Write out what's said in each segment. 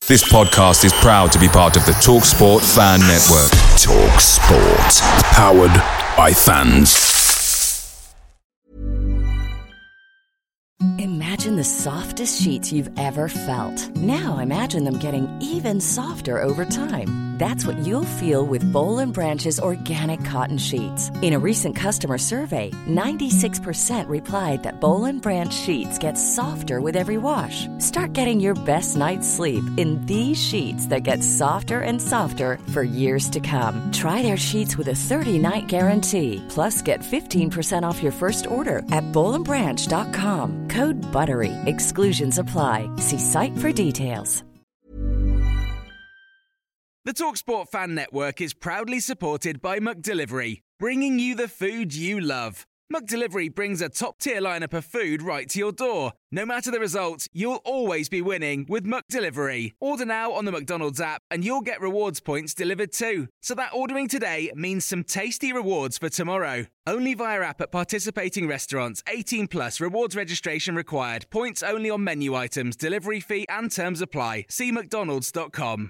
This podcast is proud to be part of the TalkSport Fan Network. TalkSport. Powered by fans. Imagine the softest sheets you've ever felt. Now imagine them getting even softer over time. That's what you'll feel with Boll & Branch's organic cotton sheets. In a recent customer survey, 96% replied that Boll & Branch sheets get softer with every wash. Start getting your best night's sleep in these sheets that get softer and softer for years to come. Try their sheets with a 30-night guarantee. Plus, get 15% off your first order at bollandbranch.com. Code BUTTERY. Exclusions apply. See site for details. The TalkSport Fan Network is proudly supported by McDelivery, bringing you the food you love. McDelivery brings a top-tier lineup of food right to your door. No matter the result, you'll always be winning with McDelivery. Order now on the McDonald's app and you'll get rewards points delivered too. So that ordering today means some tasty rewards for tomorrow. Only via app at participating restaurants. 18 plus. Rewards registration required. Points only on menu items. Delivery fee and terms apply. See mcdonalds.com.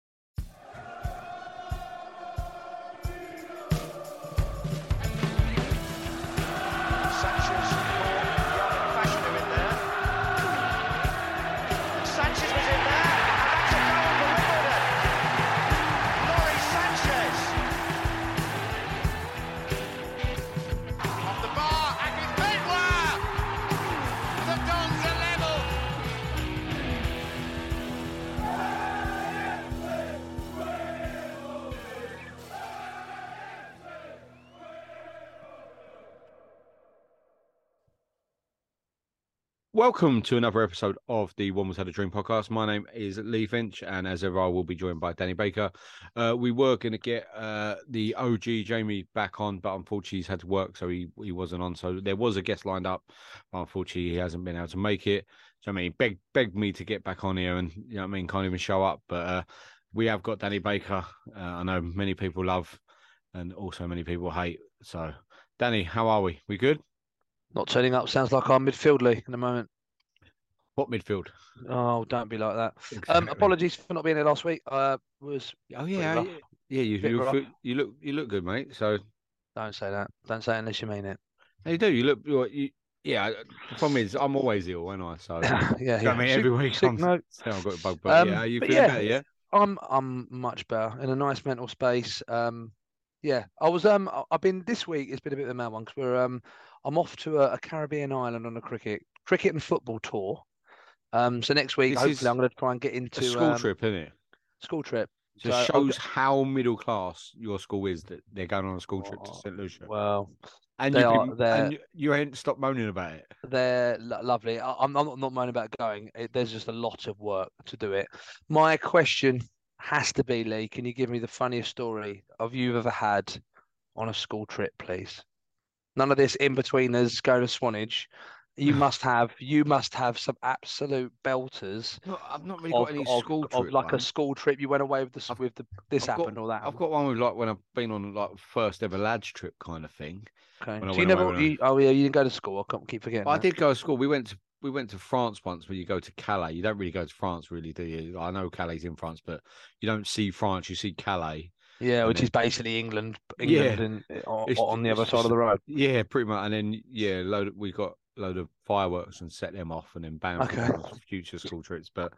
Welcome to another episode of the One Was Had a Dream podcast. My name is Lee Finch, and as ever, I will be joined by Danny Baker. We were going to get the OG Jamie back on, but unfortunately he's had to work, so he wasn't on. So there was a guest lined up, but unfortunately he hasn't been able to make it. So I mean, begged me to get back on here, and you know what I mean, can't even show up. But we have got Danny Baker. I know many people love, and also many people hate. So Danny, how are we? We good? Not turning up sounds like our midfield league in the moment. What midfield? Oh, don't be like that. Exactly. Apologies for not being here last week. Was yeah. You look good, mate. So don't say that. Don't say it unless you mean it. You do. Yeah. The problem is, I'm always ill, aren't I? So yeah. I mean, every week I've got a bug. But yeah, are you feeling better? Yeah. I'm much better in a nice mental space. Yeah, I was. I've been this week. It's been a bit of a mad one because I'm off to a Caribbean island on a cricket and football tour. So next week, hopefully, I'm going to try and get into a school trip, isn't it? School trip. Just shows how middle class your school is that they're going on a school trip to St. Lucia. Well, and you ain't stopped moaning about it. They're lovely. I'm not moaning about going. There's just a lot of work to do it. My question has to be, Lee, can you give me the funniest story you've ever had on a school trip, please? None of this in-betweeners going to Swanage. You must have some absolute belters. No, I've not really got any school trip. Of like a school trip you went away with this happened or that. I've got one with like when I've been on like first ever lads trip kind of thing. Okay. So you didn't go to school. I can't keep forgetting. I did go to school. We went to France once, where you go to Calais. You don't really go to France, really, do you? I know Calais in France, but you don't see France. You see Calais. Yeah, which is basically England and on the other side of the road. Yeah, pretty much. And then we got a load of fireworks and set them off, and then bam, future school trips. But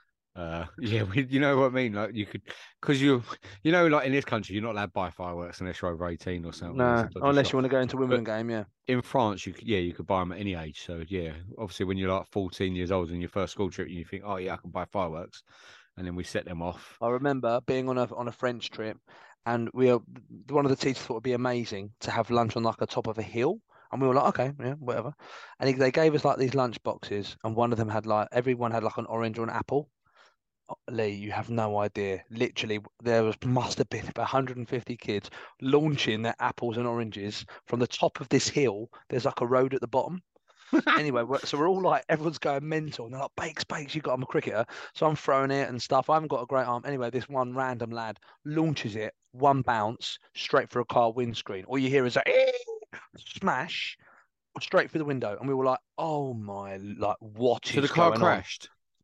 you know what I mean. Like you could, because like in this country, you're not allowed to buy fireworks unless you're over 18 or something. No, unless you want to go into Wimbledon game. Yeah. In France, you could buy them at any age. So yeah, obviously when you're like 14 years old and your first school trip, you think, oh yeah, I can buy fireworks. And then we set them off. I remember being on a French trip, and one of the teachers thought it'd be amazing to have lunch on like a top of a hill, and we were like, okay, yeah, whatever. And they gave us like these lunch boxes, and one of them had everyone had like an orange or an apple. Lee, you have no idea. Literally, must have been about 150 kids launching their apples and oranges from the top of this hill. There's like a road at the bottom. Anyway, so we're all like, everyone's going mental. And they're like, Bakes, I'm a cricketer. So I'm throwing it and stuff. I haven't got a great arm. Anyway, this one random lad launches it, one bounce, straight for a car windscreen. All you hear is a smash straight through the window. And we were like, oh my, like, what is going on? So the car crashed?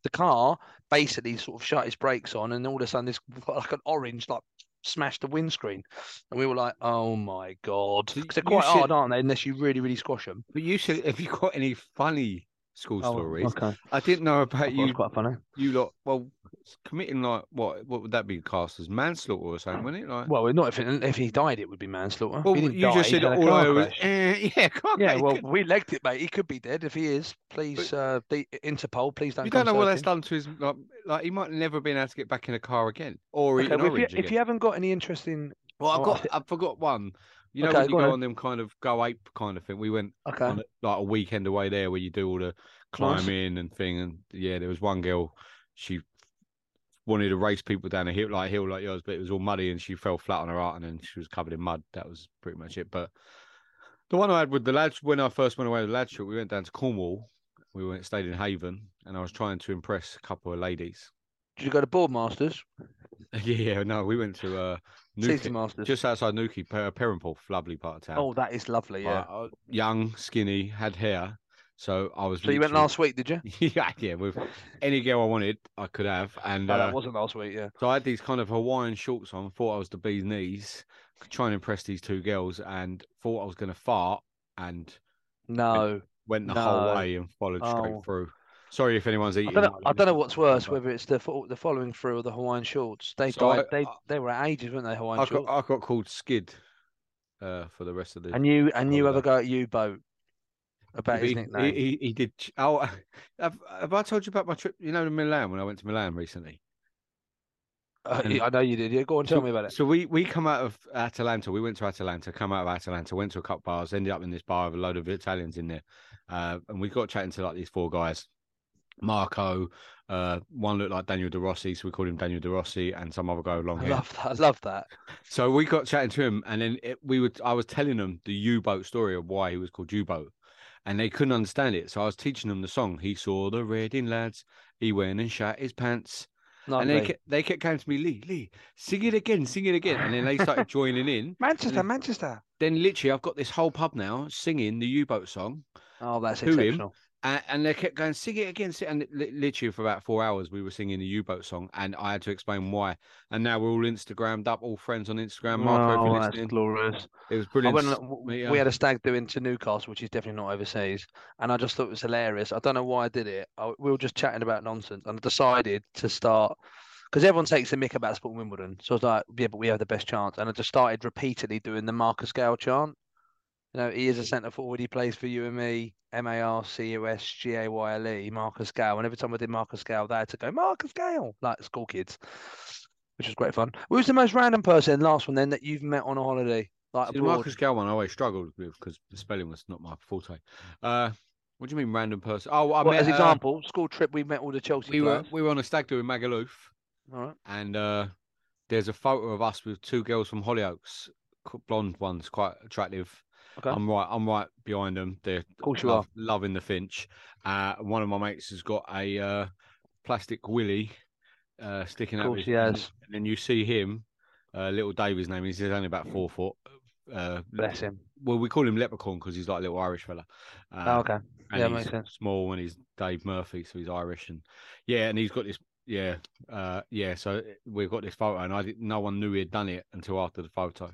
the car basically sort of shut its brakes on, and all of a sudden this like an orange like smashed the windscreen, and we were like, "Oh my god!" So Because they're you quite hard, said, aren't they? Unless you really, really squash them. but you said, have you got any funny school Oh, stories? okay. I didn't know I about thought it was you. quite funny. You lot, well, committing like what? What would that be classed as manslaughter or something? Wouldn't it? Like, Well, not if he died, it would be manslaughter. If he well, didn't you die, just he said had a all I car was, crash. yeah, car Yeah, crash. well, we legged it, mate. He could be dead. If he is, please, Interpol, please don't You come don't know what that's searching. done to his like. He might never been able to get back in a car again or eat Okay, an well, orange if again. you haven't got any interesting, Well, oh, I forgot one. You know okay, when you go go on on them kind of go ape kind of thing. We went then. on Okay, like a weekend away there where you do all the nice. climbing and thing. And yeah, there was one girl. She wanted to race people down a hill like yours, but it was all muddy and she fell flat on her heart and then she was covered in mud. That was pretty much it. But the one I had with the lads when I first went away with the lads trip, we went down to Cornwall. We stayed in Haven, and I was trying to impress a couple of ladies. Did you go to Boardmasters? Yeah, no, we went to Season Newquay, Masters. just outside Newquay, Perranporth, lovely part of town. Oh, that is lovely. Yeah. Young, skinny, had hair, so I was. So you went last week, did you? Yeah. With any girl I wanted, I could have, and No, that wasn't last week. Yeah. so I had these kind of Hawaiian shorts on. Thought I was the bee's knees, trying to impress these two girls, and thought I was going to fart, and No. went the No. whole way and followed straight Oh. through. Sorry if anyone's eating. I don't know what's worse, whether it's the following through or the Hawaiian shorts. They So died. They were at ages, weren't they? Hawaiian shorts. I got called Skid for the rest of the. And you have holiday. a go at U-boat about his He, nickname. he did. Oh, have I told you about my trip? You know, to Milan when I went to Milan recently. I know you did. Yeah, go on, tell me about it. So we come out of Atalanta. We went to Atalanta. Come out of Atalanta. Went to a couple bars. Ended up in this bar with a load of Italians in there, and we got chatting to like these four guys. Marco, one looked like Daniel De Rossi, so we called him Daniel De Rossi, and some other guy with long hair. I love that. So we got chatting to him, and then I was telling them the U-boat story of why he was called U-boat, and they couldn't understand it. So I was teaching them the song. He saw the Reading lads. He went and shat his pants. Lovely. And they kept coming to me, Lee, sing it again. And then they started joining in. Manchester. Then literally, I've got this whole pub now singing the U-boat song. Oh, that's to him. exceptional. And they kept going, sing it again. And literally for about 4 hours, we were singing the U-boat song, and I had to explain why. And now we're all Instagrammed up, all friends on Instagram. Marco, if you're that's listening. glorious. It was brilliant. We had a stag do into Newcastle, which is definitely not overseas, and I just thought it was hilarious. I don't know why I did it. We were just chatting about nonsense, and I decided to start because everyone takes the mick about Sport Wimbledon. So I was like, yeah, but we have the best chance, and I just started repeatedly doing the Marcus Gale chant. You know, he is a centre forward. He plays for UME, MARCUSGAYLE, Marcus Gale. And every time I did Marcus Gale, they had to go, Marcus Gale, like school kids, which was great fun. Who's the most random person, last one then, that you've met on a holiday? Like the Marcus Gale one I always struggled with because the spelling was not my forte. What do you mean random person? Oh, as example, school trip, we met all the Chelsea players. We were on a stag do in Magaluf. All right. And there's a photo of us with two girls from Hollyoaks, blonde ones, quite attractive. Okay. I'm right behind them. They're of course you are. Loving the Finch. One of my mates has got a plastic willy sticking out. Of course he has. And then you see him, little Dave, his name is. He's only about 4 foot. Bless him. Well, we call him Leprechaun because he's like a little Irish fella. Okay. And Yeah, he's makes sense. small, and he's Dave Murphy, so he's Irish, and and he's got this. Yeah, So we've got this photo, and no one knew he had done it until after the photo.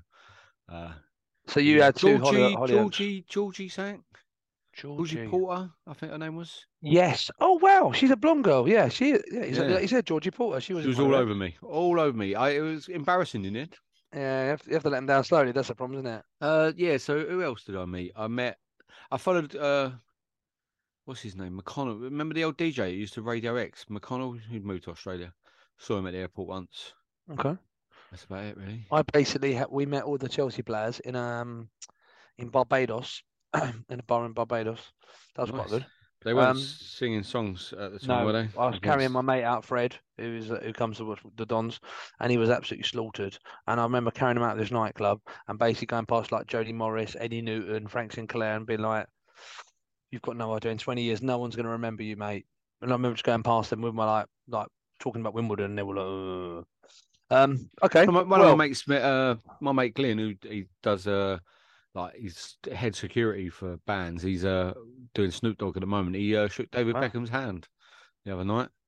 So you had two Georgie sang. Georgie Porter, I think her name was. Yes. Oh wow, she's a blonde girl. Yeah, he said Georgie Porter. She was all over me. It was embarrassing in it. Yeah, you have to let them down slowly. That's the problem, isn't it? Yeah. So who else did I meet? I followed. What's his name? McConnell. Remember the old DJ who used to Radio X? McConnell, who'd moved to Australia. Saw him at the airport once. Okay. That's about it, really. I basically we met all the Chelsea players in Barbados, in a bar in Barbados. That was quite good. They weren't singing songs at the time, were they? I was carrying my mate out, Fred, who comes to the Dons, and he was absolutely slaughtered. And I remember carrying him out of this nightclub and basically going past like Jodie Morris, Eddie Newton, Frank Sinclair, and being like, "You've got no idea. In 20 years, no one's going to remember you, mate." And I remember just going past them with my like talking about Wimbledon, and they were like, okay. One of my mates, my mate Glenn, who he does he's head security for bands. He's doing Snoop Dogg at the moment. He shook David Beckham's hand the other night.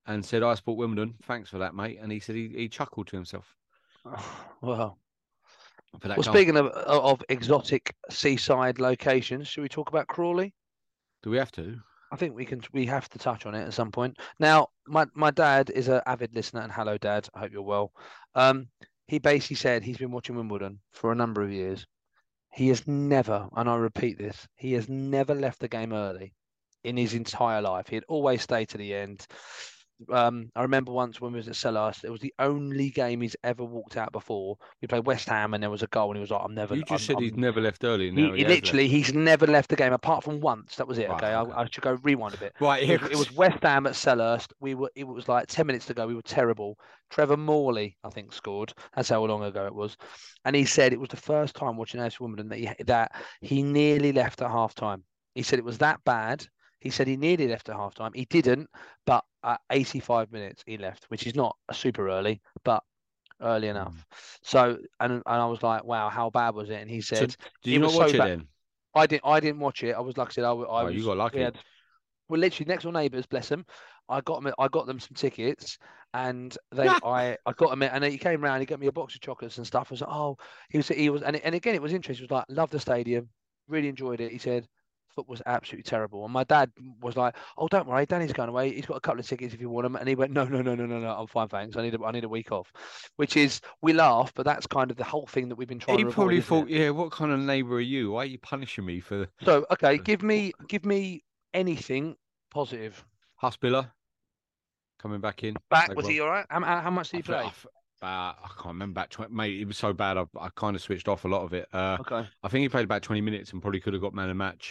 and said, "I support Wimbledon. Thanks for that, mate." And he said he chuckled to himself Well, for that well, goal. speaking of exotic seaside locations, should we talk about Crawley? Do we have to? I think we have to touch on it at some point. Now, my dad is an avid listener, and hello, Dad. I hope you're well. He basically said he's been watching Wimbledon for a number of years. He has never, and I repeat this, he has never left the game early in his entire life. He had always stayed to the end. I remember once when we was at Selhurst, it was the only game he's ever walked out before. We played West Ham and there was a goal and he was like, You just said he's never left early. And now he has literally, left. he's never left the game apart from once. That was it. Right, Okay, okay. I should go rewind a bit. Right, It was West Ham at Selhurst. It was like 10 minutes to go. We were terrible. Trevor Morley, I think, scored. That's how long ago it was. And he said it was the first time watching AFC Wimbledon that he nearly left at half time. He said it was that bad. He said he nearly left at half time. He didn't, but at 85 minutes he left, which is not super early, but early enough. So, and I was like, wow, how bad was it? And he said, did you not watch it then? I didn't watch it. I was, like I said, I was. You got lucky. Well, literally next door neighbours, bless them. I got them some tickets, and I got them, and he came round. He got me a box of chocolates and stuff. I was like, oh, he was, and again, it was interesting. He was like, love the stadium, really enjoyed it. He said, foot was absolutely terrible, and my dad was like, oh, don't worry, Danny's going away. He's got a couple of tickets if you want them, and he went, no, I'm fine, thanks. I need a week off, which is, we laugh, but that's kind of the whole thing that we've been trying to avoid. He probably thought, yeah, what kind of neighbour are you? Why are you punishing me for? So okay, give me anything positive. Husbiller coming back in. Was he all right? How much did he play? I can't remember. Mate, it was so bad. I kind of switched off a lot of it. Okay. I think he played about 20 minutes and probably could have got man of the match.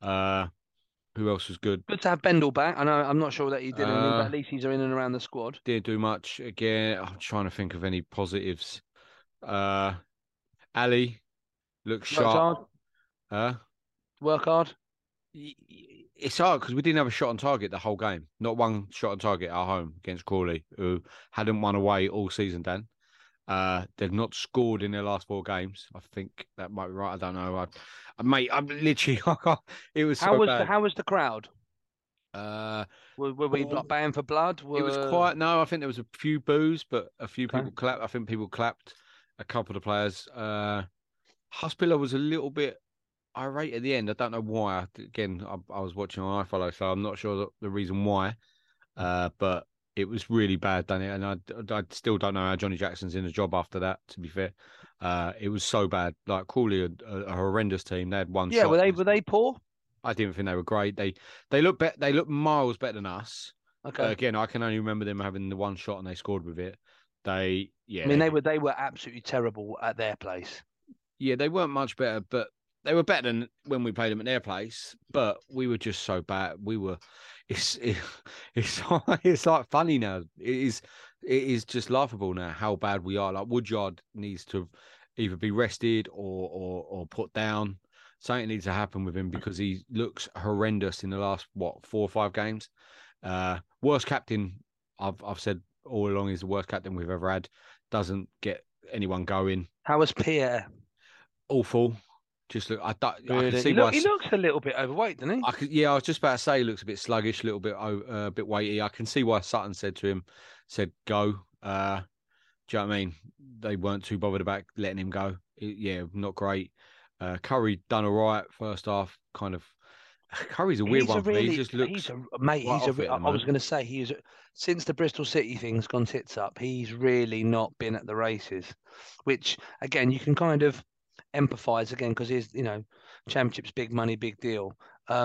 Who else was good? Good to have Bendel back. I know I'm not sure that he did anything, but at least he's in and around the squad. Didn't do much. Again, I'm trying to think of any positives. Ali looks sharp. Work hard. It's hard because we didn't have a shot on target the whole game. Not one shot on target at home against Crawley, who hadn't won away all season, Dan. They've not scored in their last 4 games. I think that might be right. I don't know. Mate, I'm literally. It was so bad. How was the crowd? Were we baying for blood? It was quiet. No, I think there was a few boos, but a few people clapped. I think people clapped. A couple of the players. Husbiller was a little bit irate at the end. I don't know why. Again, I was watching on iFollow, so I'm not sure the reason why. But it was really bad, done it, and I still don't know how Johnny Jackson's in the job after that. To be fair, it was so bad. Like Crawley, a horrendous team. They had one shot. Yeah, were they poor? I didn't think they were great. They look miles better than us. Okay. Again, I can only remember them having the one shot and they scored with it. I mean, they were absolutely terrible at their place. Yeah, they weren't much better, but they were better than when we played them at their place. But we were just so bad. It's like funny now. It is just laughable now how bad we are. Like Woodyard needs to either be rested or put down. Something needs to happen with him because he looks horrendous in the last 4 or 5 games. Worst captain I've said all along is the worst captain we've ever had. Doesn't get anyone going. How was Pierre? Awful. Just look. I can see he looks a little bit overweight, doesn't he? I was just about to say he looks a bit sluggish, a little bit weighty. I can see why Sutton said to him, go. Do you know what I mean? They weren't too bothered about letting him go. Not great. Curry done all right first half. Kind of. Curry's a weird one. He just looks. I was going to say since the Bristol City thing's gone tits up. He's really not been at the races, which again you can kind of empathise again because he's Championship's big money, big deal.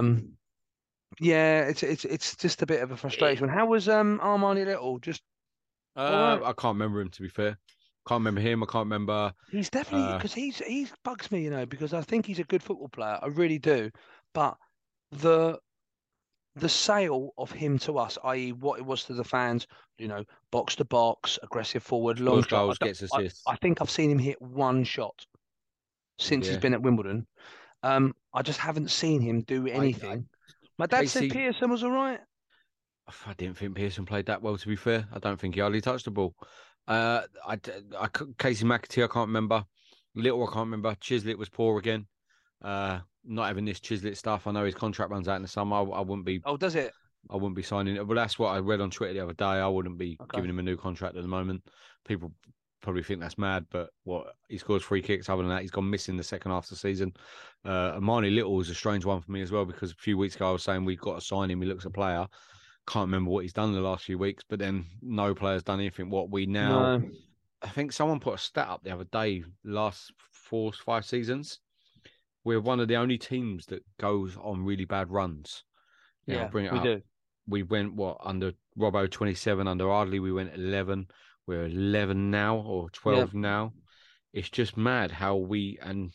It's just a bit of a frustration. How was Armani Little? Just I can't remember him, to be fair. Can't remember him. I can't remember. He's definitely because he's bugs me, because I think he's a good football player. I really do, but the sale of him to us, i.e., what it was to the fans, box to box, aggressive forward, long goals, gets assists. I think I've seen him hit one shot since he's been at Wimbledon. I just haven't seen him do anything. My dad said Pearson was all right. I didn't think Pearson played that well, to be fair. I don't think he hardly touched the ball. Casey McAtee, I can't remember. Little, I can't remember. Chislett was poor again. Not having this Chislett stuff. I know his contract runs out in the summer. I wouldn't be. Oh, does it? I wouldn't be signing it. But that's what I read on Twitter the other day. I wouldn't be Okay. giving him a new contract at the moment. People probably think that's mad, but he scores free kicks. Other than that, he's gone missing the second half of the season. Amani Little was a strange one for me as well, because a few weeks ago I was saying we've got to sign him. He looks a player. Can't remember what he's done in the last few weeks, but then no player's done anything. No. I think someone put a stat up the other day, last 4-5 seasons, we're one of the only teams that goes on really bad runs. Yeah, I'll bring it we up. do. We went, under Robbo 27, under Ardley, we went 11. We're 11 now, or 12 now. It's just mad how the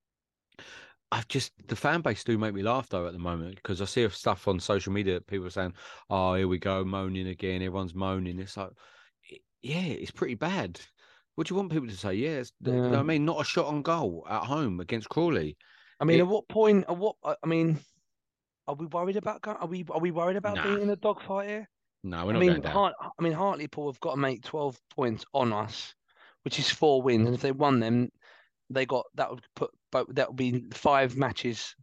fan base do make me laugh though at the moment, because I see stuff on social media that people are saying, oh, here we go, moaning again. Everyone's moaning. It's like, yeah, it's pretty bad. What do you want people to say? Yeah, I mean, not a shot on goal at home against Crawley. I mean, at what point? I mean, are we worried about? Are we worried about being in a dogfight here? No, we're not going down. Hartlepool have got to make 12 points on us, which is 4 wins, and if they won them, that would be 5 matches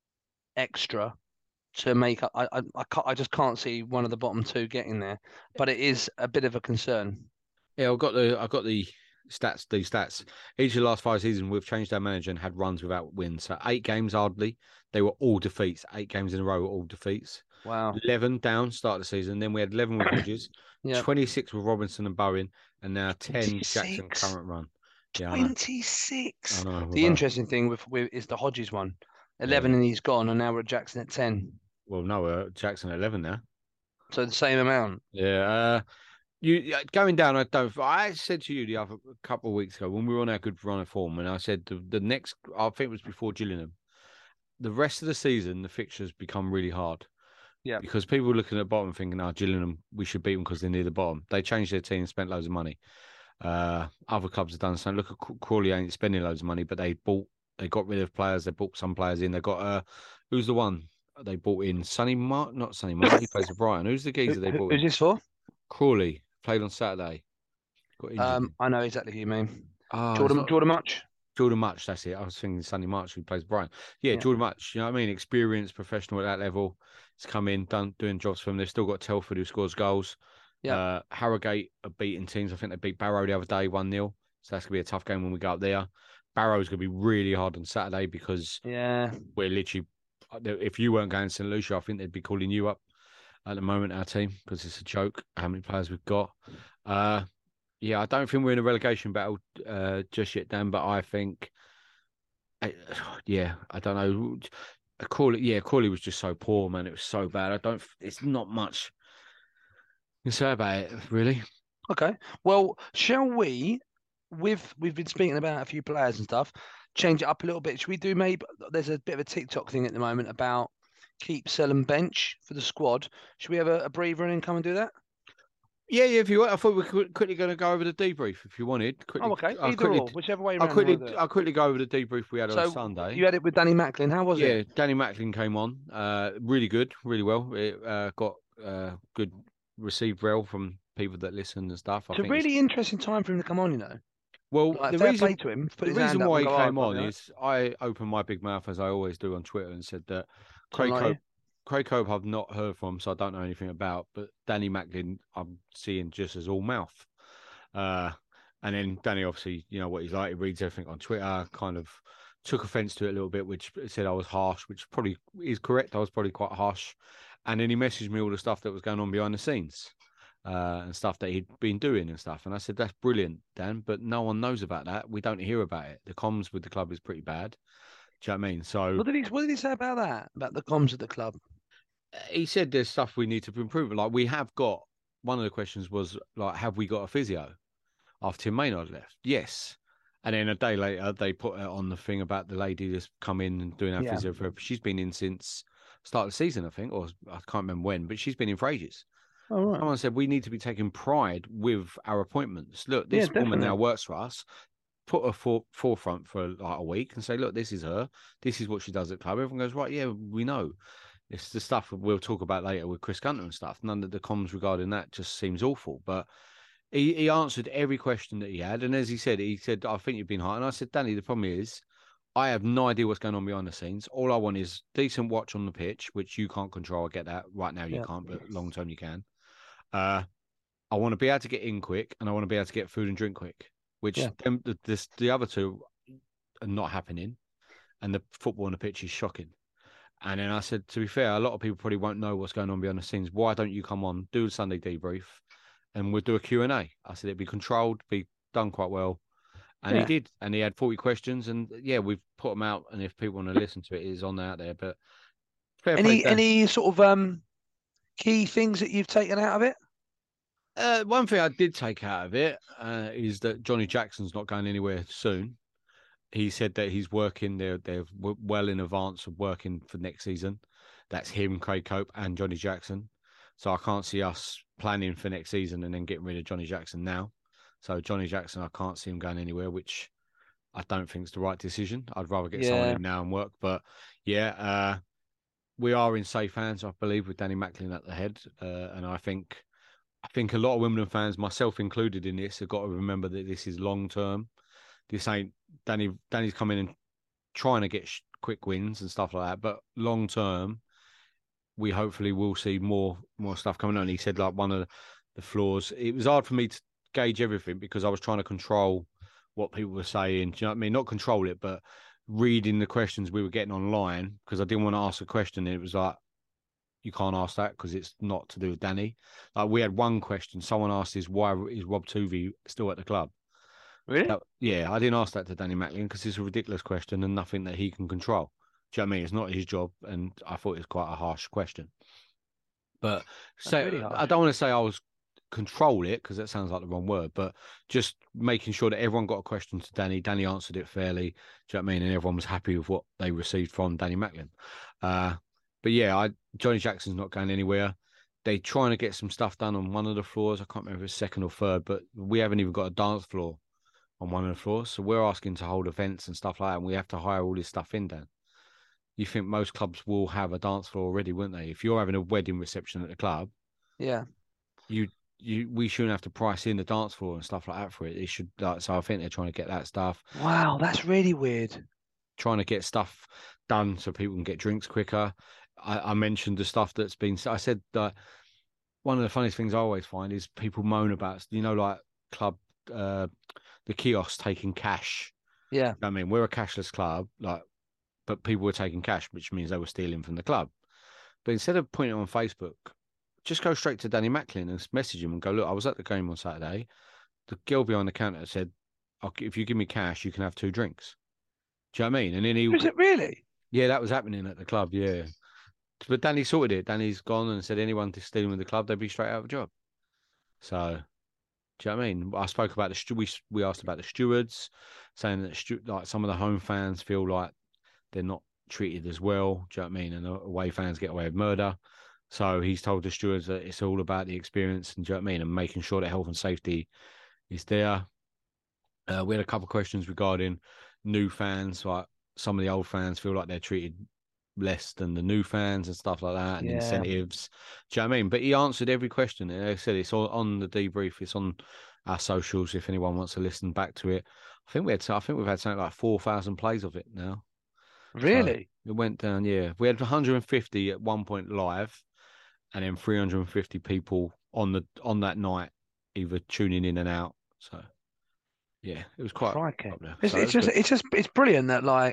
extra to make up. I just can't see one of the bottom 2 getting there, but it is a bit of a concern. Yeah, I've got the stats. These stats. Each of the last 5 seasons, we've changed our manager and had runs without wins. So 8 games, Ardley, they were all defeats. 8 games in a row were all defeats. Wow. 11 down start of the season. Then we had 11 with Hodges, 26 with Robinson and Bowen, and now 10 26. Jackson current run. Yeah, 26. I know. The interesting thing with is the Hodges one. 11 and he's gone, and now we're at Jackson at 10. Well, no, we're Jackson at 11 now. So the same amount. Yeah. You going down? I said to you a couple of weeks ago when we were on our good run of form, and I said the next, I think it was before Gillingham, the rest of the season the fixtures become really hard. Yeah. Because people were looking at the bottom thinking, Gillingham, we should beat them because they're near the bottom. They changed their team and spent loads of money. Other clubs have done the same. Look at Crawley, ain't spending loads of money, but they got rid of players. They bought some players in. They got who's the one they bought in? Not Sonny Mark. He plays for Brighton. Who's the geezer they bought in? Who's this for? Crawley played on Saturday. Got injured. I know exactly who you mean. Jordan Much. Jordan Much, that's it. I was thinking Sonny March, who plays Brighton. Yeah, Jordan Much, you know what I mean? Experienced professional at that level. He's come in, doing jobs for them. They've still got Telford, who scores goals. Yeah. Harrogate are beating teams. I think they beat Barrow the other day, 1-0. So that's going to be a tough game when we go up there. Barrow's going to be really hard on Saturday because we're literally, if you weren't going to St. Lucia, I think they'd be calling you up at the moment, our team, because it's a joke how many players we've got. I don't think we're in a relegation battle just yet, Dan, but I think, I don't know. Crawley was just so poor, man. It was so bad. It's not much you can say about it, really. Okay. Well, shall we, we've been speaking about a few players and stuff, change it up a little bit. Should we do there's a bit of a TikTok thing at the moment about keep, sell and bench for the squad. Should we have a breather and then come and do that? Yeah, if you want. I thought we were quickly going to go over the debrief if you wanted. Okay. Either or, whichever way around. I'll quickly go over the debrief we had on Sunday. You had it with Danny Macklin. How was it? Yeah, Danny Macklin came on. Really good, really well. It got good received well from people that listen and stuff. It's a really interesting time for him to come on, you know. Well, the reason why he came on is I opened my big mouth, as I always do on Twitter, and said that Craig Cope I've not heard from, so I don't know anything about, but Danny Macklin I'm seeing just as all mouth. And then Danny, obviously, you know what he's like. He reads everything on Twitter, kind of took offence to it a little bit, which said I was harsh, which probably is correct. I was probably quite harsh. And then he messaged me all the stuff that was going on behind the scenes and stuff that he'd been doing and stuff. And I said, that's brilliant, Dan, but no one knows about that. We don't hear about it. The comms with the club is pretty bad. Do you know what I mean? So what did he say about that? About the comms of the club? He said there's stuff we need to improve. Like we have got, one of the questions was like, have we got a physio after Tim Maynard left? Yes. And then a day later, they put it on the thing about the lady that's come in and doing our physio for her. She's been in since start of the season, I think, or I can't remember when, but she's been in for ages. Oh, right. Someone said we need to be taking pride with our appointments. Look, this woman now works for us. Put her forefront for like a week and say, look, this is her. This is what she does at the club. Everyone goes, right, yeah, we know. It's the stuff we'll talk about later with Chris Gunter and stuff. None of the comms regarding that just seems awful. But he answered every question that he had. And as he said, I think you've been high. And I said, Danny, the problem is I have no idea what's going on behind the scenes. All I want is decent watch on the pitch, which you can't control. I get that. Right now you Yeah. can't, but long term you can. I want to be able to get in quick, and I want to be able to get food and drink quick, which the other two are not happening, and the football on the pitch is shocking. And then I said, to be fair, a lot of people probably won't know what's going on behind the scenes. Why don't you come on, do a Sunday debrief, and we'll do a Q&A? I said it'd be controlled, be done quite well. And he did. And he had 40 questions. And yeah, we've put them out. And if people want to listen to it, it is on out there. But any sort of key things that you've taken out of it? One thing I did take out of it is that Johnny Jackson's not going anywhere soon. He said that he's working. They're well in advance of working for next season. That's him, Craig Cope, and Johnny Jackson. So I can't see us planning for next season and then getting rid of Johnny Jackson now. So Johnny Jackson, I can't see him going anywhere, which I don't think is the right decision. I'd rather get someone in now and work. But yeah, we are in safe hands, I believe, with Danny Macklin at the head. And I think a lot of Wimbledon fans, myself included in this, have got to remember that this is long term. This ain't Danny's coming and trying to get quick wins and stuff like that. But long term, we hopefully will see more stuff coming on. He said like one of the flaws. It was hard for me to gauge everything because I was trying to control what people were saying. Do you know what I mean? Not control it, but reading the questions we were getting online because I didn't want to ask a question. And it was like, you can't ask that because it's not to do with Danny. Like we had one question. Someone asked why is Rob Tuvey still at the club? Really? Yeah, I didn't ask that to Danny Macklin because it's a ridiculous question and nothing that he can control. Do you know what I mean? It's not his job, and I thought it was quite a harsh question. But really harsh. I don't want to say I was control it because that sounds like the wrong word, but just making sure that everyone got a question to Danny. Danny answered it fairly. Do you know what I mean? And everyone was happy with what they received from Danny Macklin. But yeah, Johnny Jackson's not going anywhere. They're trying to get some stuff done on one of the floors. I can't remember if it's second or third, but we haven't even got a dance floor on one of the floors. So we're asking to hold events and stuff like that, and we have to hire all this stuff in, Dan. You think most clubs will have a dance floor already, wouldn't they? If you're having a wedding reception at the club, we shouldn't have to price in the dance floor and stuff like that for it. It should, so I think they're trying to get that stuff. Wow, that's really weird. Trying to get stuff done so people can get drinks quicker. I mentioned the stuff that's been. I said that one of the funniest things I always find is people moan about, like club, the kiosks taking cash. Yeah, I mean, we're a cashless club, but people were taking cash, which means they were stealing from the club. But instead of putting it on Facebook, just go straight to Danny Macklin and message him and go, look, I was at the game on Saturday. The girl behind the counter said, if you give me cash, you can have 2 drinks. Do you know what I mean? And then was it really? Yeah, that was happening at the club, yeah. But Danny sorted it. Danny's gone and said anyone stealing with the club, they'd be straight out of a job. So, do you know what I mean? I spoke about we asked about the stewards, saying that like some of the home fans feel like they're not treated as well. Do you know what I mean? And away fans get away with murder. So he's told the stewards that it's all about the experience, and do you know what I mean? And making sure that health and safety is there. We had a couple of questions regarding new fans, like some of the old fans feel like they're treated less than the new fans and stuff like that, and incentives. Do you know what I mean? But he answered every question. And like I said, it's all on the debrief. It's on our socials if anyone wants to listen back to it. I think we've had something like 4,000 plays of it now. Really? So it went down. Yeah, we had 150 at one point live, and then 350 people on that night either tuning in and out. So yeah, it was quite popular. It's brilliant that like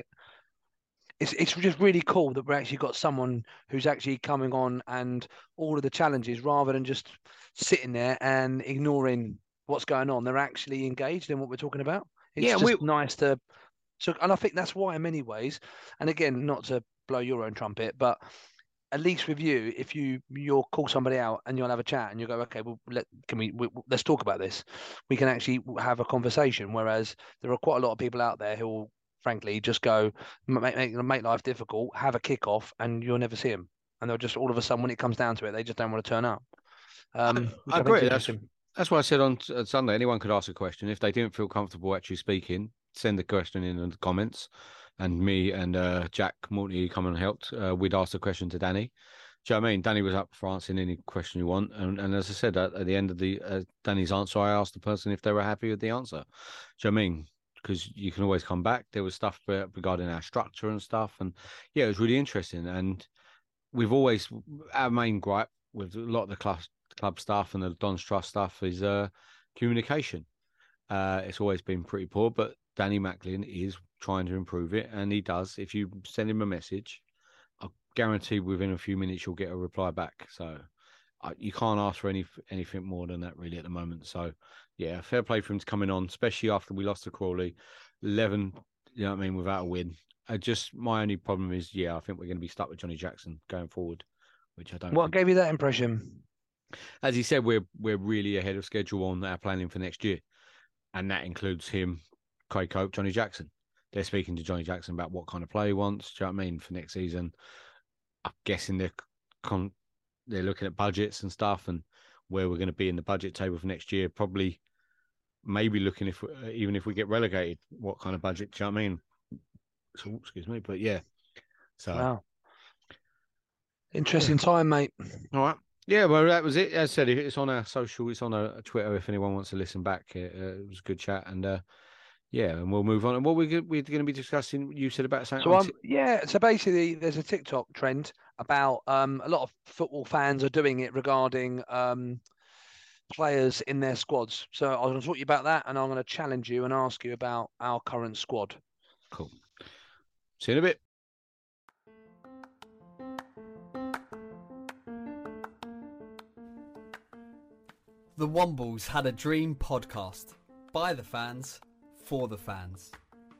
it's just really cool that we actually got someone who's actually coming on and all of the challenges rather than just sitting there and ignoring what's going on. They're actually engaged in what we're talking about. It's just nice to. So, and I think that's why, in many ways, and again, not to blow your own trumpet, but at least with you, if you'll call somebody out and you'll have a chat and you go, okay, well, let's talk about this. We can actually have a conversation. Whereas there are quite a lot of people out there who will, frankly, just go make life difficult, have a kickoff, and you'll never see them. And they'll just all of a sudden, when it comes down to it, they just don't want to turn up. I agree. That's why I said on Sunday, anyone could ask a question if they didn't feel comfortable actually speaking. Send the question in the comments, and me and Jack Morty come and helped. We'd ask the question to Danny. Do you know what I mean? Danny was up for answering any question you want, and as I said at the end of the Danny's answer, I asked the person if they were happy with the answer. Do you know what I mean? because you can always come back. There was stuff regarding our structure and stuff, and yeah, it was really interesting. And we've always, our main gripe with a lot of the club staff and the Don's Trust stuff is communication. It's always been pretty poor, but Danny Macklin is trying to improve it, and he does. If you send him a message, I guarantee within a few minutes you'll get a reply back. So you can't ask for anything more than that really at the moment. So yeah, fair play for him to coming on, especially after we lost to Crawley, 11. You know what I mean, without a win. My only problem is, I think we're going to be stuck with Johnny Jackson going forward, which I don't. What gave you that impression? As he said, we're really ahead of schedule on our planning for next year, and that includes him, Craig Cope, Johnny Jackson. They're speaking to Johnny Jackson about what kind of play he wants. Do you know what I mean, for next season? I'm guessing they're looking at budgets and stuff, and where we're going to be in the budget table for next year. Probably, maybe looking even if we get relegated, what kind of budget? Do you know what I mean? So, excuse me, but yeah. So, wow, interesting time, mate. All right. Yeah, well, that was it. As I said, it's on our social, it's on a Twitter. If anyone wants to listen back, it was a good chat, and and we'll move on. And what we're going to be discussing, you said about something. So basically, there's a TikTok trend about a lot of football fans are doing it regarding players in their squads. So I was going to talk to you about that, and I'm going to challenge you and ask you about our current squad. Cool. See you in a bit. The Wombles Had a Dream podcast. By the fans, for the fans.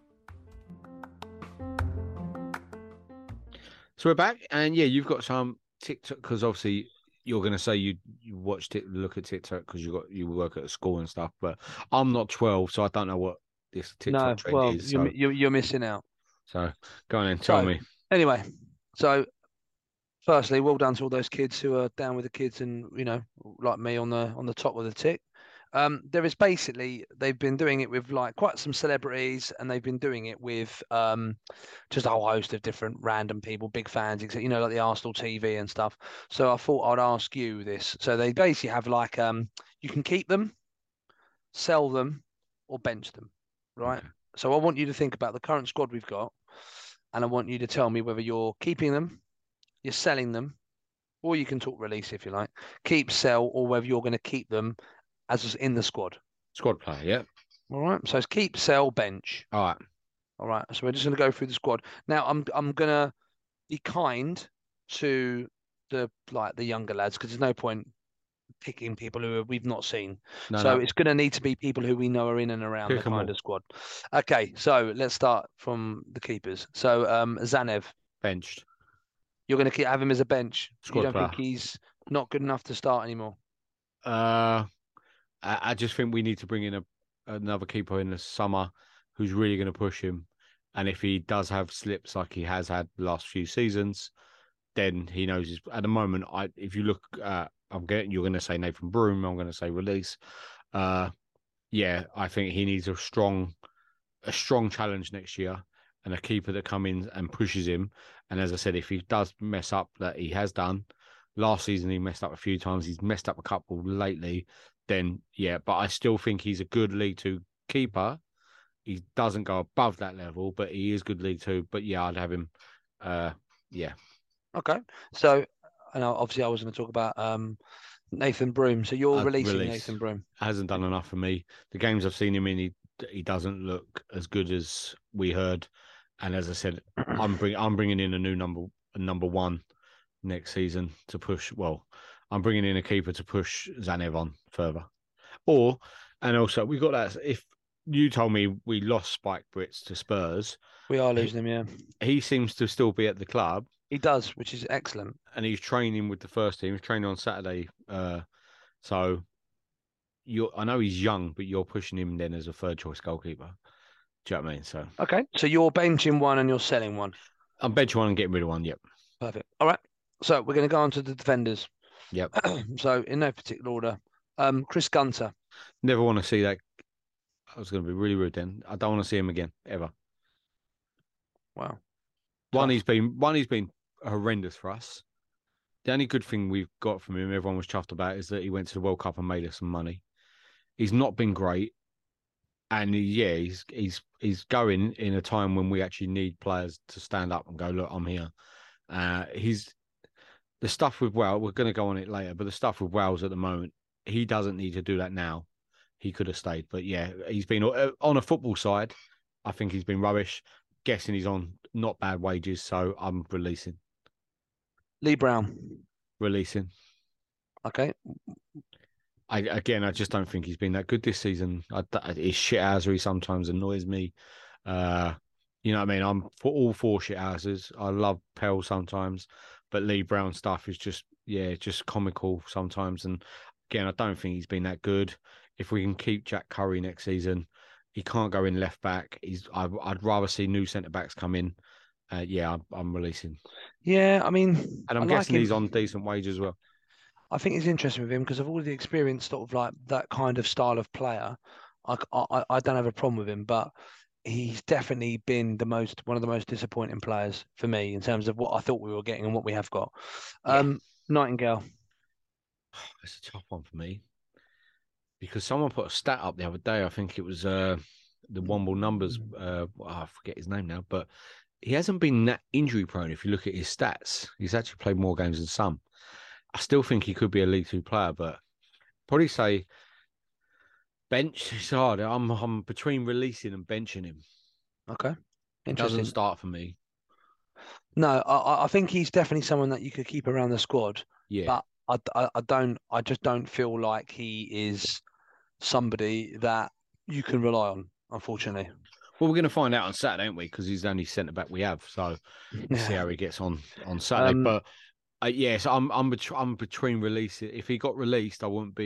So we're back, and you've got some TikTok, because obviously you're going to say you watched it, look at TikTok because you work at a school and stuff, but I'm not 12, so I don't know what this TikTok trend is. You're missing out. So go on and tell me. Anyway, so firstly, well done to all those kids who are down with the kids and, like me on the top of the tick. There is basically, they've been doing it with like quite some celebrities, and they've been doing it with just a whole host of different random people, big fans, etc. Like the Arsenal TV and stuff. So I thought I'd ask you this. So they basically have like you can keep them, sell them, or bench them, right? Okay. So I want you to think about the current squad we've got, and I want you to tell me whether you're keeping them, you're selling them, or you can talk release if you like, keep, sell, or whether you're going to keep them as in the squad. Squad player, yeah. All right. So it's keep, sell, bench. All right. So we're just going to go through the squad. Now I'm going to be kind to the younger lads, because there's no point picking people who we've not seen. It's going to need to be people who we know are in and around the kind of squad. Okay. So let's start from the keepers. So Zanev. Benched. You're going to have him as a bench. Squad you don't player. think he's not good enough to start anymore? I just think we need to bring in another keeper in the summer who's really going to push him. And if he does have slips like he has had the last few seasons, then he knows at the moment. If you look, you're going to say Nathan Broom. I'm going to say release. I think he needs a strong challenge next year, and a keeper that comes in and pushes him. And as I said, if he does mess up, that he has done last season, he messed up a few times. He's messed up a couple lately. Then but I still think he's a good League Two keeper. He doesn't go above that level, but he is good League Two. But I'd have him. Okay. So, and obviously I was going to talk about Nathan Broom. So you're releasing Nathan Broom. Hasn't done enough for me. The games I've seen him in, he doesn't look as good as we heard. And as I said, I'm bringing in a new number one next season to push. Well, I'm bringing in a keeper to push Zanev on further. And also we got that. If you told me we lost Spike Brits to Spurs, we are losing him. Yeah, he seems to still be at the club. He does, which is excellent. And he's training with the first team. He's training on Saturday. So I know he's young, but you're pushing him then as a third choice goalkeeper. Do you know what I mean? So okay, so you're benching one and you're selling one. I'm benching one and getting rid of one. Yep. Perfect. All right. So we're going to go on to the defenders. Yep. So in no particular order, Chris Gunter. Never want to see that. I was going to be really rude then. I don't want to see him again ever. Wow. One, he's been horrendous for us. The only good thing we've got from him, everyone was chuffed about, is that he went to the World Cup and made us some money. He's not been great. And he's going in a time when we actually need players to stand up and go, look, I'm here. He's the stuff with Wales. We're going to go on it later, but the stuff with Wales at the moment, he doesn't need to do that now. He could have stayed, but yeah, he's been on a football side. I think he's been rubbish. Guessing he's on not bad wages, so I'm releasing. Lee Brown. Releasing. Okay. I just don't think he's been that good this season. His shithousery sometimes annoys me. You know what I mean? I'm for all four shithouses. I love Pell sometimes, but Lee Brown stuff is just comical sometimes. And again, I don't think he's been that good. If we can keep Jack Curry next season, he can't go in left back. I'd rather see new centre backs come in. I'm releasing. Yeah, I mean, and I'm guessing he's on decent wage as well. I think it's interesting with him because of all the experience, sort of like that kind of style of player. I don't have a problem with him, but he's definitely been one of the most disappointing players for me in terms of what I thought we were getting and what we have got. Nightingale. It's a tough one for me because someone put a stat up the other day. I think it was the Womble numbers. I forget his name now, but he hasn't been that injury prone. If you look at his stats, he's actually played more games than some. I still think he could be a League Two player, but probably say bench. It's hard. I'm between releasing and benching him. Okay, it doesn't start for me. No, I think he's definitely someone that you could keep around the squad. Yeah, but I just don't feel like he is somebody that you can rely on, unfortunately. Well, we're going to find out on Saturday, aren't we? Because he's the only centre back we have, so we'll see how he gets on Saturday. But yes, I'm between releasing. If he got released,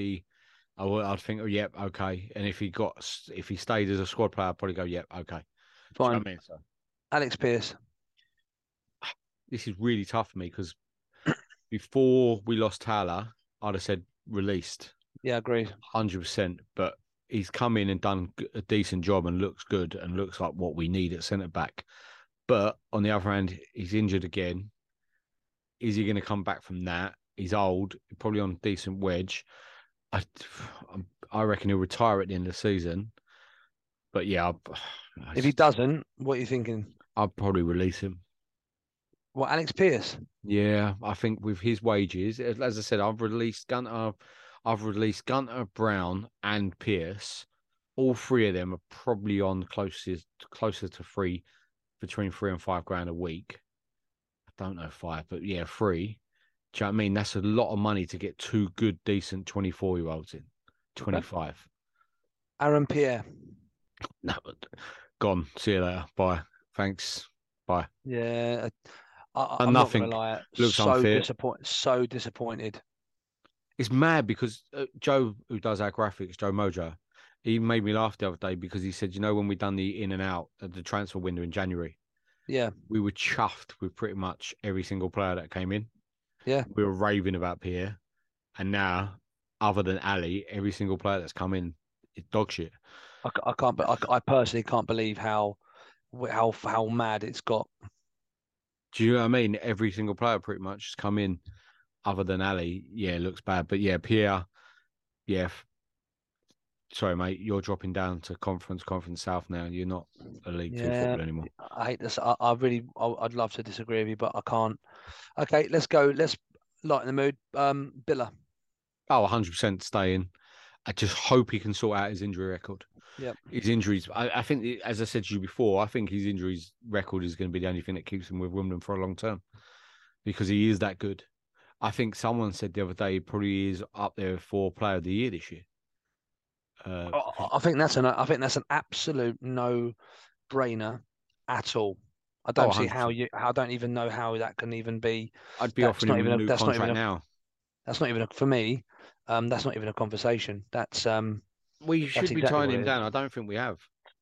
I'd think, oh, yep, okay. And if he stayed as a squad player, I'd probably go, yep, okay. Fine. You know what I mean? So, Alex Pearce. This is really tough for me because before we lost Towler, I'd have said released. Yeah, agreed. 100%. But he's come in and done a decent job and looks good and looks like what we need at centre back. But on the other hand, he's injured again. Is he going to come back from that? He's old, probably on a decent wedge. I reckon he'll retire at the end of the season. But yeah, if he doesn't, what are you thinking? I'd probably release him. What, Alex Pearce? Yeah, I think with his wages, as I said, I've released Gunter, Brown, and Pearce. All three of them are probably on closer to between £3 and £5 a week. I don't know 5, but yeah, 3. Do you know what I mean? That's a lot of money to get 2 good, decent 24-year-olds in. 25. Okay. Aaron Pierre. No, gone. See you later. Bye. Thanks. Bye. Yeah. I'm nothing. Not gonna lie. Looks unfair. So disappointed. It's mad because Joe, who does our graphics, Joe Mojo, he made me laugh the other day because he said, when we done the in and out at the transfer window in January, we were chuffed with pretty much every single player that came in. Yeah, we were raving about Pierre, and now, other than Ali, every single player that's come in is dog shit. I personally can't believe how mad it's got. Do you know what I mean? Every single player pretty much has come in, other than Ali. Yeah, it looks bad, but yeah, Pierre. Yeah. Sorry, mate. You're dropping down to Conference South now. You're not a League Two football anymore. I hate this. I'd love to disagree with you, but I can't. Okay, let's go. Let's lighten the mood. Billa. Oh, 100% staying. I just hope he can sort out his injury record. Yeah, his injuries. I think, as I said to you before, I think his injuries record is going to be the only thing that keeps him with Wimbledon for a long term, because he is that good. I think someone said the other day he probably is up there for Player of the Year this year. I think that's an absolute no-brainer at all. I don't see how I don't even know how that can even be. I'd be offering him a new contract now. That's not even for me. That's not even a conversation. That's we should be tying him down. I don't think we have.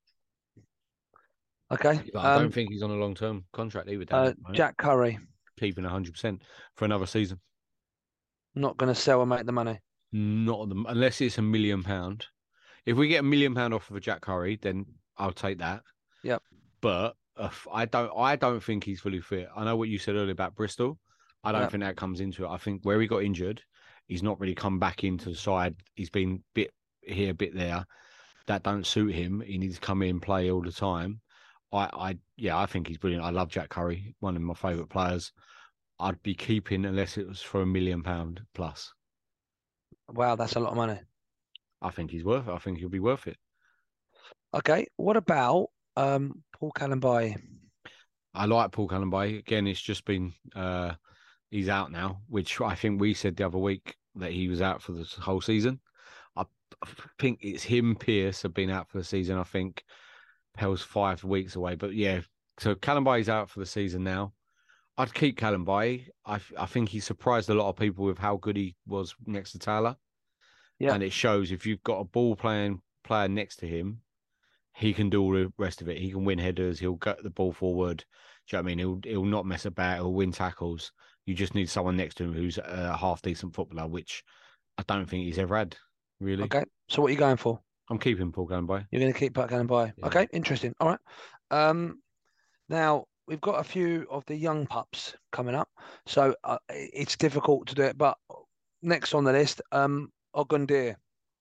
Okay. But I don't think he's on a long-term contract either. Dan, right? Jack Curry. Keeping 100% for another season. Not going to sell and make the money. Not unless it's £1 million. If we get £1 million off of a Jack Curry, then I'll take that. Yep. But I don't think he's fully fit. I know what you said earlier about Bristol. I don't think that comes into it. I think where he got injured, he's not really come back into the side. He's been bit here, bit there. that don't suit him. He needs to come in and play all the time. I think he's brilliant. I love Jack Curry, one of my favourite players. I'd be keeping unless it was for £1 million plus. Wow, that's a lot of money. I think he's worth it. I think he'll be worth it. Okay, what about Paul Kalambayi? I like Paul Kalambayi. Again, it's just been he's out now, which I think we said the other week that he was out for the whole season. I think it's him, Pierce have been out for the season. I think Pell's 5 weeks away. But yeah, so Kalambayi's out for the season now. I'd keep Kalambayi. I think he surprised a lot of people with how good he was next to Taylor. Yeah. And it shows if you've got a ball playing player next to him, he can do all the rest of it. He can win headers. He'll get the ball forward. Do you know what I mean? He'll not mess about. He'll win tackles. You just need someone next to him who's a half-decent footballer, which I don't think he's ever had, really. Okay, so what are you going for? I'm keeping Paul Kalambayi. You're going to keep Paul Kalambayi. Yeah. Okay, interesting. All right. Now, we've got a few of the young pups coming up, so it's difficult to do it. But next on the list, Ogundeer.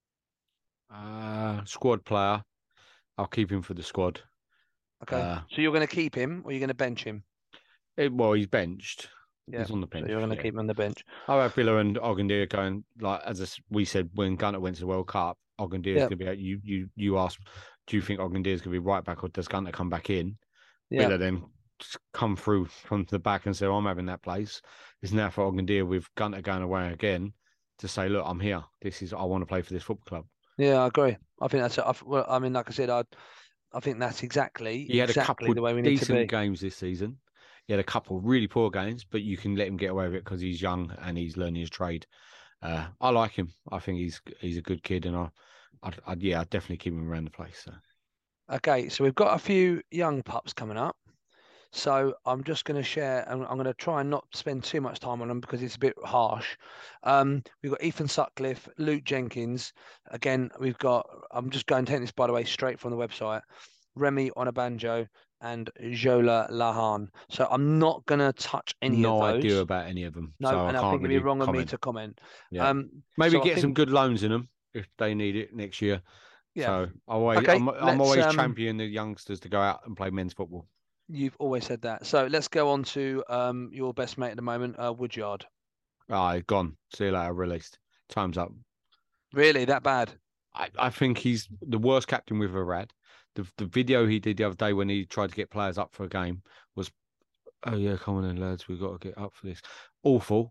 Squad player. I'll keep him for the squad. Okay, so you're going to keep him or you're going to bench him? Well, he's benched. Yeah. He's on the bench. So you're going to keep him on the bench. I have Villa and Ogundeer going, like, we said when Gunter went to the World Cup, Ogundeer is going to be out. You asked, do you think Ogundeer is going to be right back or does Gunter come back in? Yeah. Villa then come through from the back and say, I'm having that place. It's now for Ogundeer with Gunter going away again to say, look, I'm here. I want to play for this football club. Yeah, I agree. I think that's. I mean, like I said, I think that's exactly. He had a couple the way we of need to be. decent games this season. He had a couple of really poor games, but you can let him get away with it because he's young and he's learning his trade. I like him. I think he's a good kid, and I'd definitely keep him around the place. So. Okay, so we've got a few young pups coming up. So I'm just going to share, and I'm going to try and not spend too much time on them because it's a bit harsh. We've got Ethan Sutcliffe, Luke Jenkins. Again, I'm just going to take this, by the way, straight from the website. Remy Onabanjo and Jola Lahan. So I'm not going to touch any of those. No idea about any of them. No, so and I think it'd be wrong of me to comment. Yeah. Maybe get some good loans in them if they need it next year. Yeah. So I'm always champion the youngsters to go out and play men's football. You've always said that. So let's go on to your best mate at the moment, Woodyard. Gone. See you later. Released. Time's up. Really? That bad? I think he's the worst captain we've ever had. The video he did the other day when he tried to get players up for a game was, oh yeah, come on in, lads, we've got to get up for this. Awful.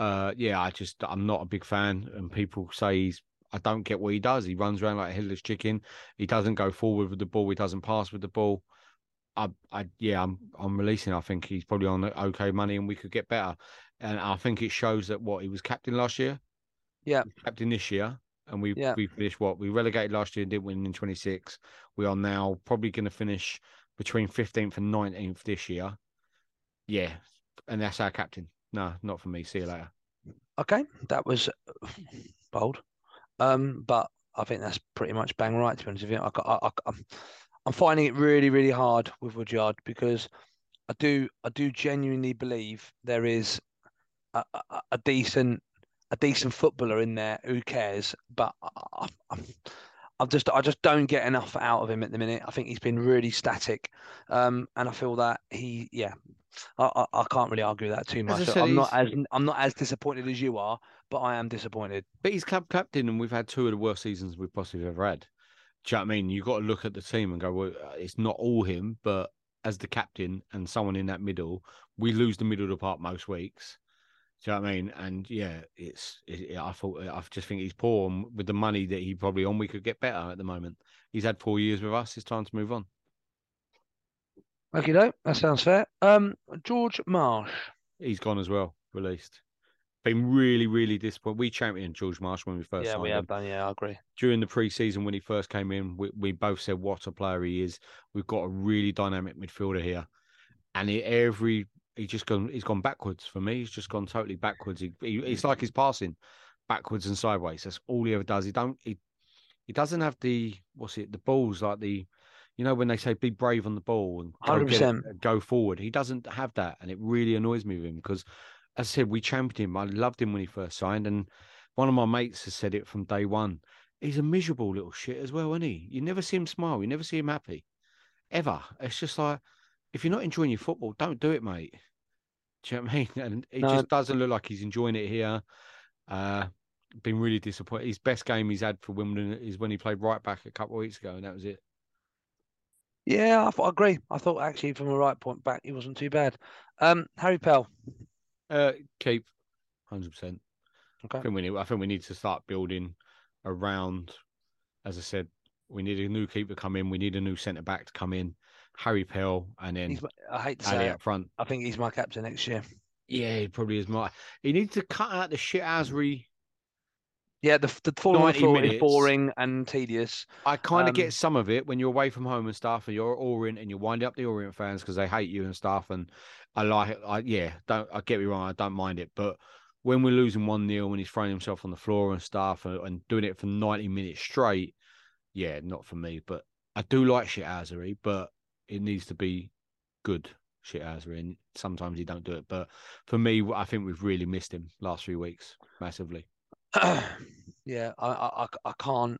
I'm not a big fan, and people say I don't get what he does. He runs around like a headless chicken. He doesn't go forward with the ball. He doesn't pass with the ball. I'm releasing. I think he's probably on okay money, and we could get better. And I think it shows that he was captain last year. Yeah, captain this year. And we finished we relegated last year and didn't win in 26. We are now probably going to finish between 15th and 19th this year. Yeah, and that's our captain. No, not for me. See you later. Okay, that was bold, but I think that's pretty much bang right. To be honest with you, I'm finding it really, really hard with Woodyard because I do genuinely believe there is a decent footballer in there who cares, but I just don't get enough out of him at the minute. I think he's been really static, and I feel that I can't really argue that too much. So I'm not as disappointed as you are, but I am disappointed. But he's club captain, and we've had 2 of the worst seasons we've possibly ever had. Do you know what I mean? You've got to look at the team and go, well, it's not all him, but as the captain and someone in that middle, we lose the middle of the park most weeks. Do you know what I mean? And yeah, I just think he's poor, and with the money that he probably on, we could get better at the moment. He's had 4 years with us. It's time to move on. Okay, no, that sounds fair. George Marsh. He's gone as well, released. Been really, really disappointed. We championed George Marsh when we first signed him. Yeah, we have done. Yeah, I agree. During the pre-season when he first came in, we both said what a player he is. We've got a really dynamic midfielder here, and he's gone backwards for me. He's just gone totally backwards. It's like he's passing backwards and sideways. That's all he ever does. He doesn't have the balls like when they say be brave on the ball and 100% go forward. He doesn't have that, and it really annoys me with him because, as I said, we championed him. I loved him when he first signed, and one of my mates has said it from day one. he's a miserable little shit as well, isn't he? You never see him smile. You never see him happy, ever. It's just like, if you're not enjoying your football, don't do it, mate. Do you know what I mean? And it No, just doesn't look like he's enjoying it here. Been really disappointed. His best game he's had for Wimbledon is when he played right back a couple of weeks ago, and that was it. yeah, I agree. I thought actually from a right point back, he wasn't too bad. Harry Pell. Keep 100%. Okay. I think we need to start building around. As I said, we need a new keeper to come in. We need a new centre back to come in. Harry Pell, and then I hate to Ali say it, up front. I think he's my captain next year. Yeah, he probably is. He needs to cut out the shithousery. Yeah, the falling on the 90 floor minutes. is boring and tedious. I kind of get some of it when you're away from home and stuff, and you're at Orient and you're winding up the Orient fans because they hate you and stuff. And I like it. I get me wrong, I don't mind it. But when we're losing 1-0, when he's throwing himself on the floor and stuff and doing it for 90 minutes straight, yeah, not for me. But I do like shithousery, but it needs to be good shithousery. And sometimes you don't do it. But for me, I think we've really missed him last 3 weeks massively. Yeah, I can't.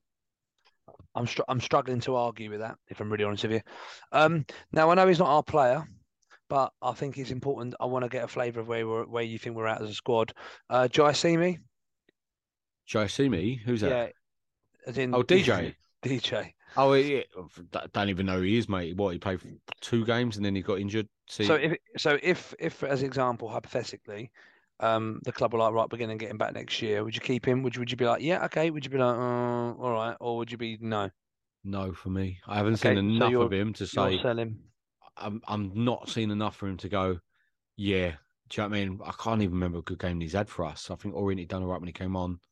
I'm struggling to argue with that, if I'm really honest with you. Now I know he's not our player, but I think it's important. I want to get a flavour of where you think we're at as a squad. Jai Simi? Jai Simi? Who's that? Yeah, as in DJ. DJ. Oh, yeah. Don't even know who he is, mate. What, he played 2 games and then he got injured? So if as an example, hypothetically, the club were like, right, we're going to get him back next year, would you keep him? Would you be like, yeah, okay? Would you be like, all right? Or would you be no? No, for me. I haven't seen enough of him to say. Sell him. I'm not seeing enough for him to go, yeah. Do you know what I mean? I can't even remember a good game he's had for us. I think Orient had done all right when he came on.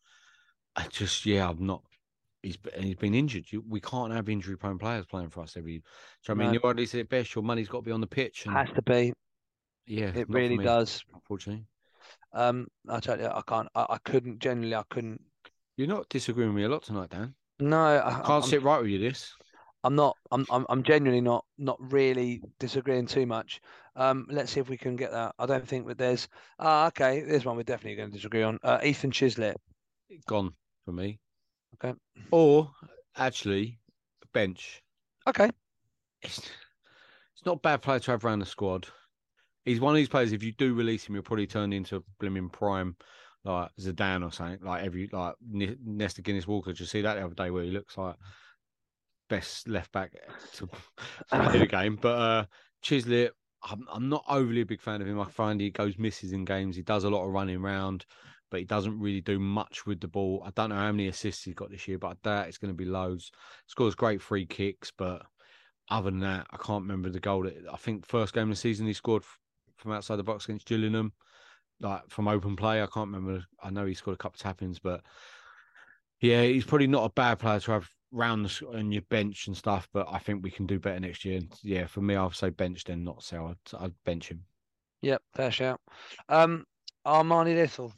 I'm not. He's been injured. We can't have injury-prone players playing for us every. Do you know what I mean? You already said it best. Your money's got to be on the pitch. And, has to be. Yeah, it really does. Unfortunately. I tell you, I can't. I couldn't. Genuinely, I couldn't. You're not disagreeing with me a lot tonight, Dan. No, I can't sit right with you. This. I'm not. I'm genuinely not really disagreeing too much. Let's see if we can get that. I don't think that there's. Okay, there's one we're definitely going to disagree on. Ethan Chislett. Gone for me. Okay. Or actually, bench. Okay. It's not a bad player to have around the squad. He's one of these players. If you do release him, he'll probably turn into a blooming prime, like Zidane or something. Like Nesta Guinness-Walker. Did you see that the other day where he looks like best left back to play the game? But Chislett, I'm not overly a big fan of him. I find he goes misses in games. He does a lot of running around, but he doesn't really do much with the ball. I don't know how many assists he's got this year, but I doubt it's going to be loads. Scores great free kicks, but other than that, I can't remember the goal. I think first game of the season he scored from outside the box against Gillingham, like from open play. I can't remember. I know he scored a couple of tap-ins, but yeah, he's probably not a bad player to have round on your bench and stuff, but I think we can do better next year. And yeah, for me, I'll say bench then, not sell. I'd bench him. Yep, fair shout. Armani Little.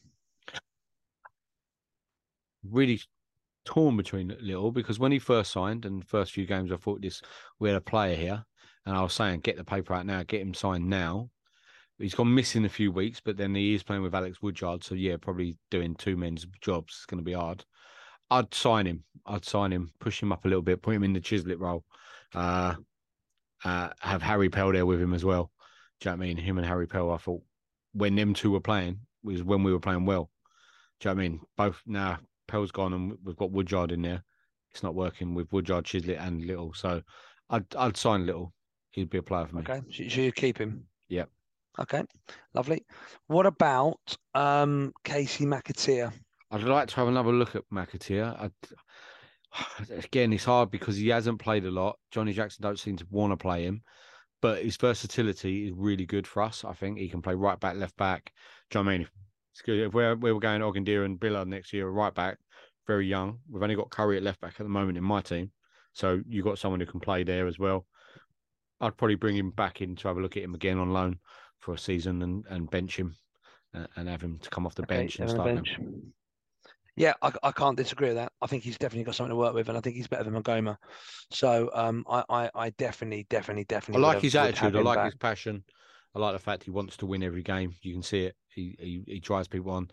Really torn between Little, because when he first signed and the first few games, I thought we had a player here, and I was saying, get the paper out now, get him signed now. He's gone missing a few weeks, but then he is playing with Alex Woodyard, so yeah, probably doing 2 men's jobs. It's going to be hard. I'd sign him, push him up a little bit, put him in the Chislett role. Have Harry Pell there with him as well. Do you know what I mean? Him and Harry Pell, I thought, when them two were playing, was when we were playing well. Do you know what I mean? Both now, Pell's gone and we've got Woodyard in there. It's not working with Woodyard, Chislett and Little. So I'd sign Little. He'd be a player for me. Okay, so you keep him? Yep. Okay, lovely. What about Casey McAteer? I'd like to have another look at McAteer. Again, it's hard because he hasn't played a lot. Johnny Jackson don't seem to want to play him, but his versatility is really good for us. I think he can play right back, left back. Do you know what I mean? It's good. If we're going Ogundir and Billard next year, right back, very young. We've only got Curry at left back at the moment in my team, so you've got someone who can play there as well. I'd probably bring him back in to have a look at him again on loan for a season and bench him and have him to come off the bench and start him. Yeah, I can't disagree with that. I think he's definitely got something to work with, and I think he's better than Magoma. So I definitely. I like his attitude. I like his passion. I like the fact he wants to win every game. You can see it. He drives people on.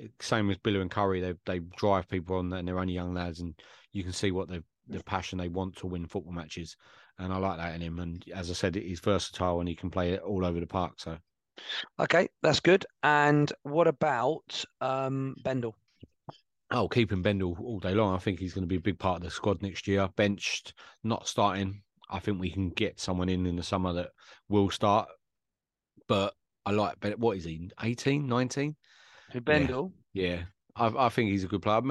same as Billy and Curry, they drive people on, and they're only young lads, and you can see what the passion they want to win football matches, and I like that in him. And as I said, he's versatile and he can play it all over the park. So, Okay, that's good. And what about Bendel? oh, keeping Bendel all day long. I think he's going to be a big part of the squad next year. Benched, not starting. I think we can get someone in the summer that will start. But I like Bendel. What is he? 18, 19? To Bendel? Yeah. I think he's a good player.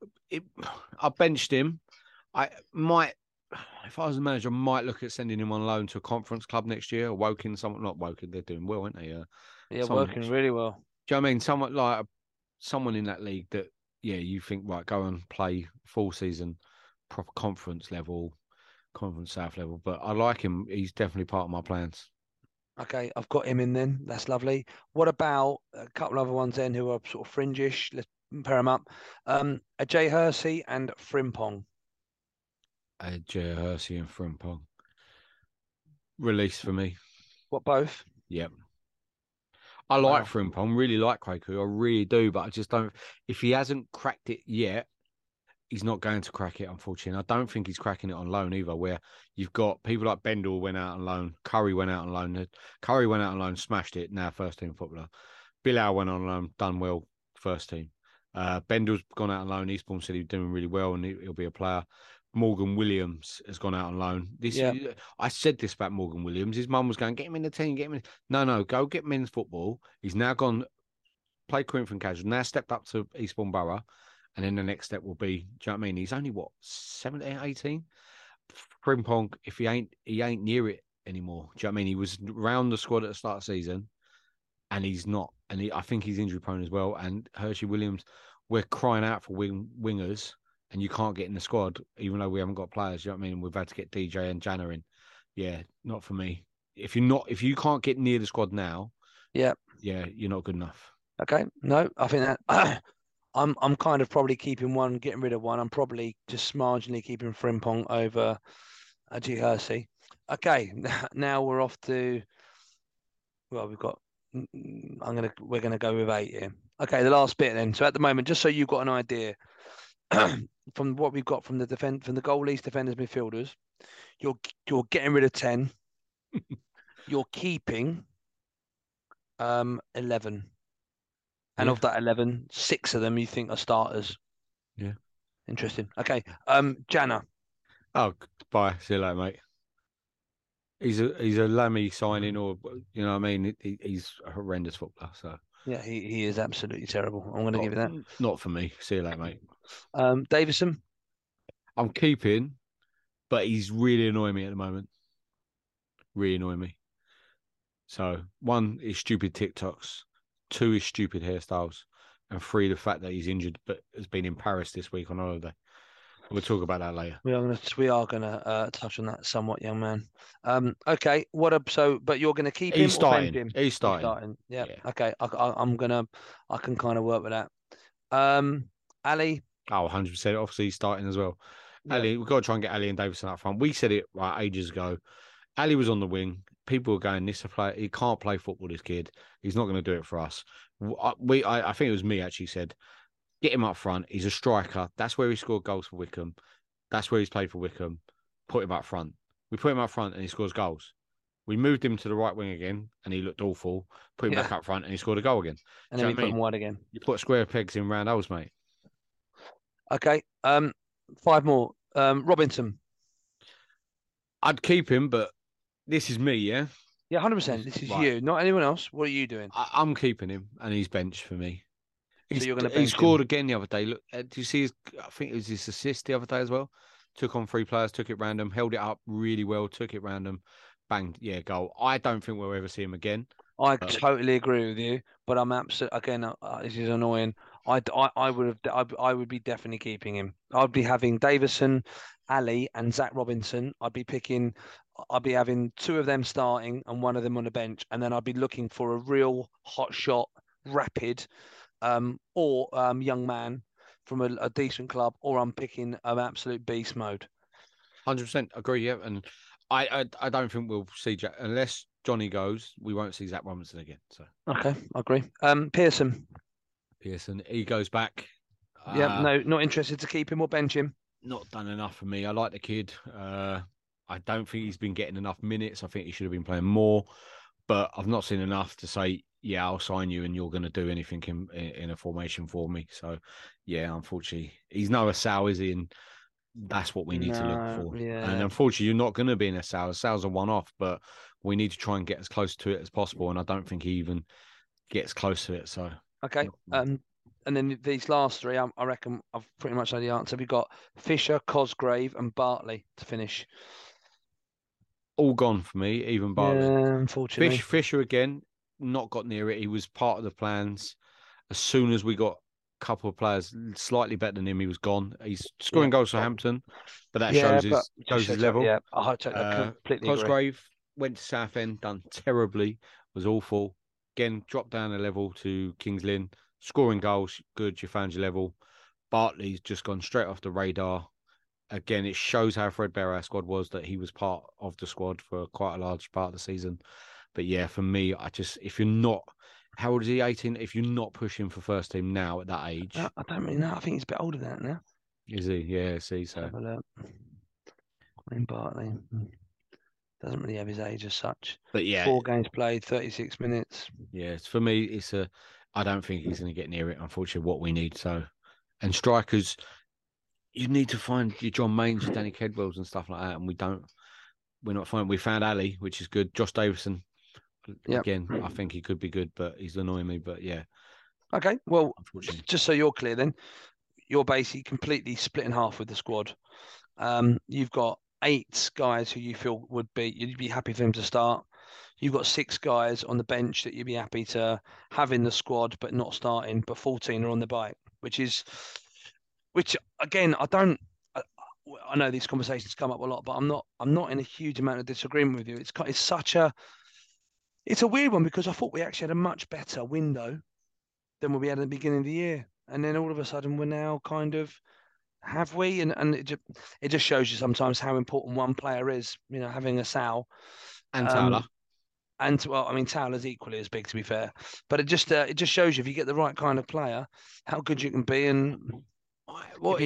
I benched him. I might, if I was the manager, I might look at sending him on loan to a conference club next year. Woking, not Woking, they're doing well, aren't they? Yeah, working really well. Do you know what I mean? Someone in that league that, you think, right, go and play full season, proper conference South level. But I like him. He's definitely part of my plans. Okay, I've got him in then. That's lovely. What about a couple other ones then who are sort of fringish? Let's pair them up. Ajay Hersey and Frimpong. Ajay Hersey and Frimpong. Release for me. What, both? Yep. I like Frimpong, really like Kwaku. I really do, but I just don't. If he hasn't cracked it yet, he's not going to crack it, unfortunately. I don't think he's cracking it on loan either, where you've got people like Bendel went out on loan, Curry went out on loan. Curry went out on loan, smashed it, now first team footballer. Bilal went on loan, done well, first team. Bendel's gone out on loan. Eastbourne said he's doing really well and he'll be a player. Morgan Williams has gone out on loan. I said this about Morgan Williams. His mum was going, get him in the team, get him in. No, go get men's football. He's now gone, played Corinthian casual, now stepped up to Eastbourne Borough. And then the next step will be, do you know what I mean? He's only, 17, 18? Frimpong, if he ain't near it anymore. Do you know what I mean? He was around the squad at the start of the season and he's not. And I think he's injury prone as well. And Hershey Williams, we're crying out for wingers and you can't get in the squad, even though we haven't got players. Do you know what I mean? We've had to get DJ and Janner in. Yeah, not for me. If you can't get near the squad now, you're not good enough. Okay. No, I think that I'm kind of probably keeping one, getting rid of one. I'm probably just marginally keeping Frimpong over Ajay Hersey. Okay, now we're off to. Well, we're gonna go with 8 here. Okay, the last bit then. So at the moment, just so you've got an idea, from what we've got from the goalies, defenders, midfielders, you're getting rid of 10. You're keeping 11. And of that 11, 6 of them you think are starters. Yeah. Interesting. Okay. Janner. Oh, bye. See you later, mate. He's a Lammy signing, or you know what I mean. He's a horrendous footballer. So yeah, he is absolutely terrible. I'm going to give you that. Not for me. See you later, mate. Davison. I'm keeping, but he's really annoying me at the moment. Really annoying me. So 1 is stupid TikToks. 2 is stupid hairstyles, and 3 the fact that he's injured but has been in Paris this week on holiday. We'll talk about that later. We are gonna touch on that somewhat, young man. Okay. But you're gonna keep him. He's starting. Him? He's starting. Yeah. Okay. I can kind of work with that. Ali. Oh, 100%. Obviously, he's starting as well. Yeah. Ali, we've got to try and get Ali and Davison up front. We said it ages ago. Ali was on the wing. People were going, this player, he can't play football, this kid. He's not going to do it for us. I think it was me actually said, get him up front. He's a striker. That's where he scored goals for Wickham. That's where he's played for Wickham. Put him up front. We put him up front and he scores goals. We moved him to the right wing again and he looked awful. Put him back up front and he scored a goal again. And then we put him wide again. You put square pegs in round holes, mate. Okay. 5 more. Robinson. I'd keep him, but this is me, yeah? Yeah, 100%. This is you, not anyone else. What are you doing? I'm keeping him, and he's benched for me. So you're going to he scored again the other day. Look, do you see I think it was his assist the other day as well. Took on 3 players, took it random, held it up really well, took it random, banged, goal. I don't think we'll ever see him again. I totally agree with you, but I'm absolutely again. This is annoying. I would be definitely keeping him. I'd be having Davison, Ali, and Zach Robinson. I'd be having 2 of them starting and 1 of them on the bench, and then I'd be looking for a real hot shot, rapid, or young man from a decent club, or I'm picking an absolute beast mode. 100% agree. Yeah, and I don't think we'll see unless Johnny goes. We won't see Zach Robinson again. So okay, I agree. Pearson. Pearson, he goes back. Yeah, no, not interested to keep him or bench him. Not done enough for me. I like the kid. I don't think he's been getting enough minutes. I think he should have been playing more, but I've not seen enough to say, yeah, I'll sign you and you're going to do anything in a formation for me. So, yeah, unfortunately, he's no Asal, is he? And that's what we need to look for. Yeah. And unfortunately, you're not going to be in Asal. Asal's a one-off, but we need to try and get as close to it as possible. And I don't think he even gets close to it. So, Okay. And then these last three, I reckon I've pretty much had the answer. We've got Fisher, Cosgrave, and Bartley to finish. all gone for me, even Bartley. Yeah, unfortunately. Fisher again, not got near it. He was part of the plans. As soon as we got a couple of players slightly better than him, he was gone. He's scoring goals for Hampton, but that shows his level. Yeah, I completely agree. Cosgrave went to Southend, done terribly, was awful. Again, dropped down a level to Kings Lynn, scoring goals, good. You found your level. Bartley's just gone straight off the radar. Again, it shows how threadbare our squad was, that he was part of the squad for quite a large part of the season. But yeah, for me, if you're not, how old is he? 18? If you're not pushing for first team now at that age. I don't really know. I think he's a bit older than that now. Is he? Yeah, see, so. Have a look. Bartley doesn't really have his age as such. But yeah. 4 games played, 36 minutes. Yeah, for me, I don't think he's going to get near it, unfortunately, what we need. So, and strikers, you need to find your John Mains, your Danny Kedwells and stuff like that. And we're not finding. We found Ali, which is good. Josh Davison, again, I think he could be good, but he's annoying me. But yeah. Okay, well, just so you're clear then, you're basically completely split in half with the squad. You've got 8 guys who you feel you'd be happy for them to start. You've got 6 guys on the bench that you'd be happy to have in the squad but not starting, but 14 are on the bike, which again, I know these conversations come up a lot, but I'm not in a huge amount of disagreement with you. It's a weird one because I thought we actually had a much better window than what we had at the beginning of the year, and then all of a sudden we're now kind of, have we? And it just shows you sometimes how important one player is. You know, having a Sal and Towler. Towler's equally as big, to be fair. But it just shows you, if you get the right kind of player, how good you can be. And what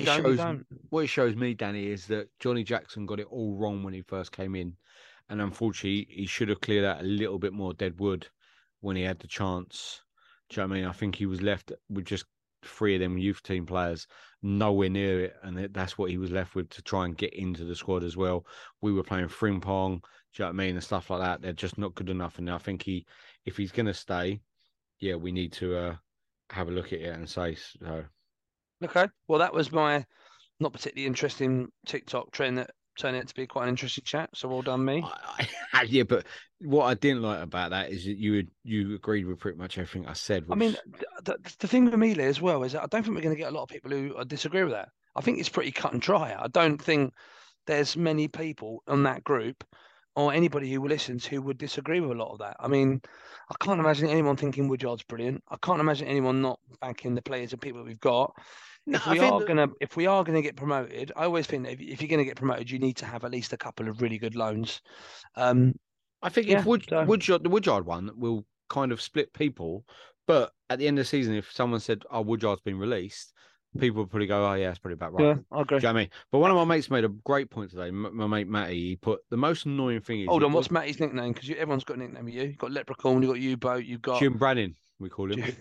it shows me, Danny, is that Johnny Jackson got it all wrong when he first came in, and unfortunately, he should have cleared out a little bit more dead wood when he had the chance. Do you know what I mean? I think he was left with just 3 of them youth team players, nowhere near it, and that's what he was left with to try and get into the squad as well. We were playing Frimpong, do you know what I mean, and stuff like that. They're just not good enough, and I think if he's going to stay, yeah, we need to have a look at it and say so. Okay, well, that was my not particularly interesting TikTok trend that turned out to be quite an interesting chat. So well done, me. Yeah, but what I didn't like about that is that you agreed with pretty much everything I said. I mean, the thing with me, Lee, as well, is that I don't think we're going to get a lot of people who disagree with that. I think it's pretty cut and dry. I don't think there's many people on that group or anybody who listens who would disagree with a lot of that. I mean, I can't imagine anyone thinking Woodyard's brilliant. I can't imagine anyone not backing the players and people we've got. No, if we are gonna get promoted, I always think that if you're gonna get promoted, you need to have at least a couple of really good loans. I think the Woodyard one will kind of split people, but at the end of the season, if someone said, "Oh, Woodyard's been released," people would probably go, "Oh, yeah, that's probably about right." Yeah, I agree. Do you know what I mean? But one of my mates made a great point today. My mate Matty, he put the most annoying thing is. Hold on, what's Matty's nickname? Because everyone's got a nickname with you. You've got Leprechaun, you've got U-Boat, you've got Jim Brannan, we call him.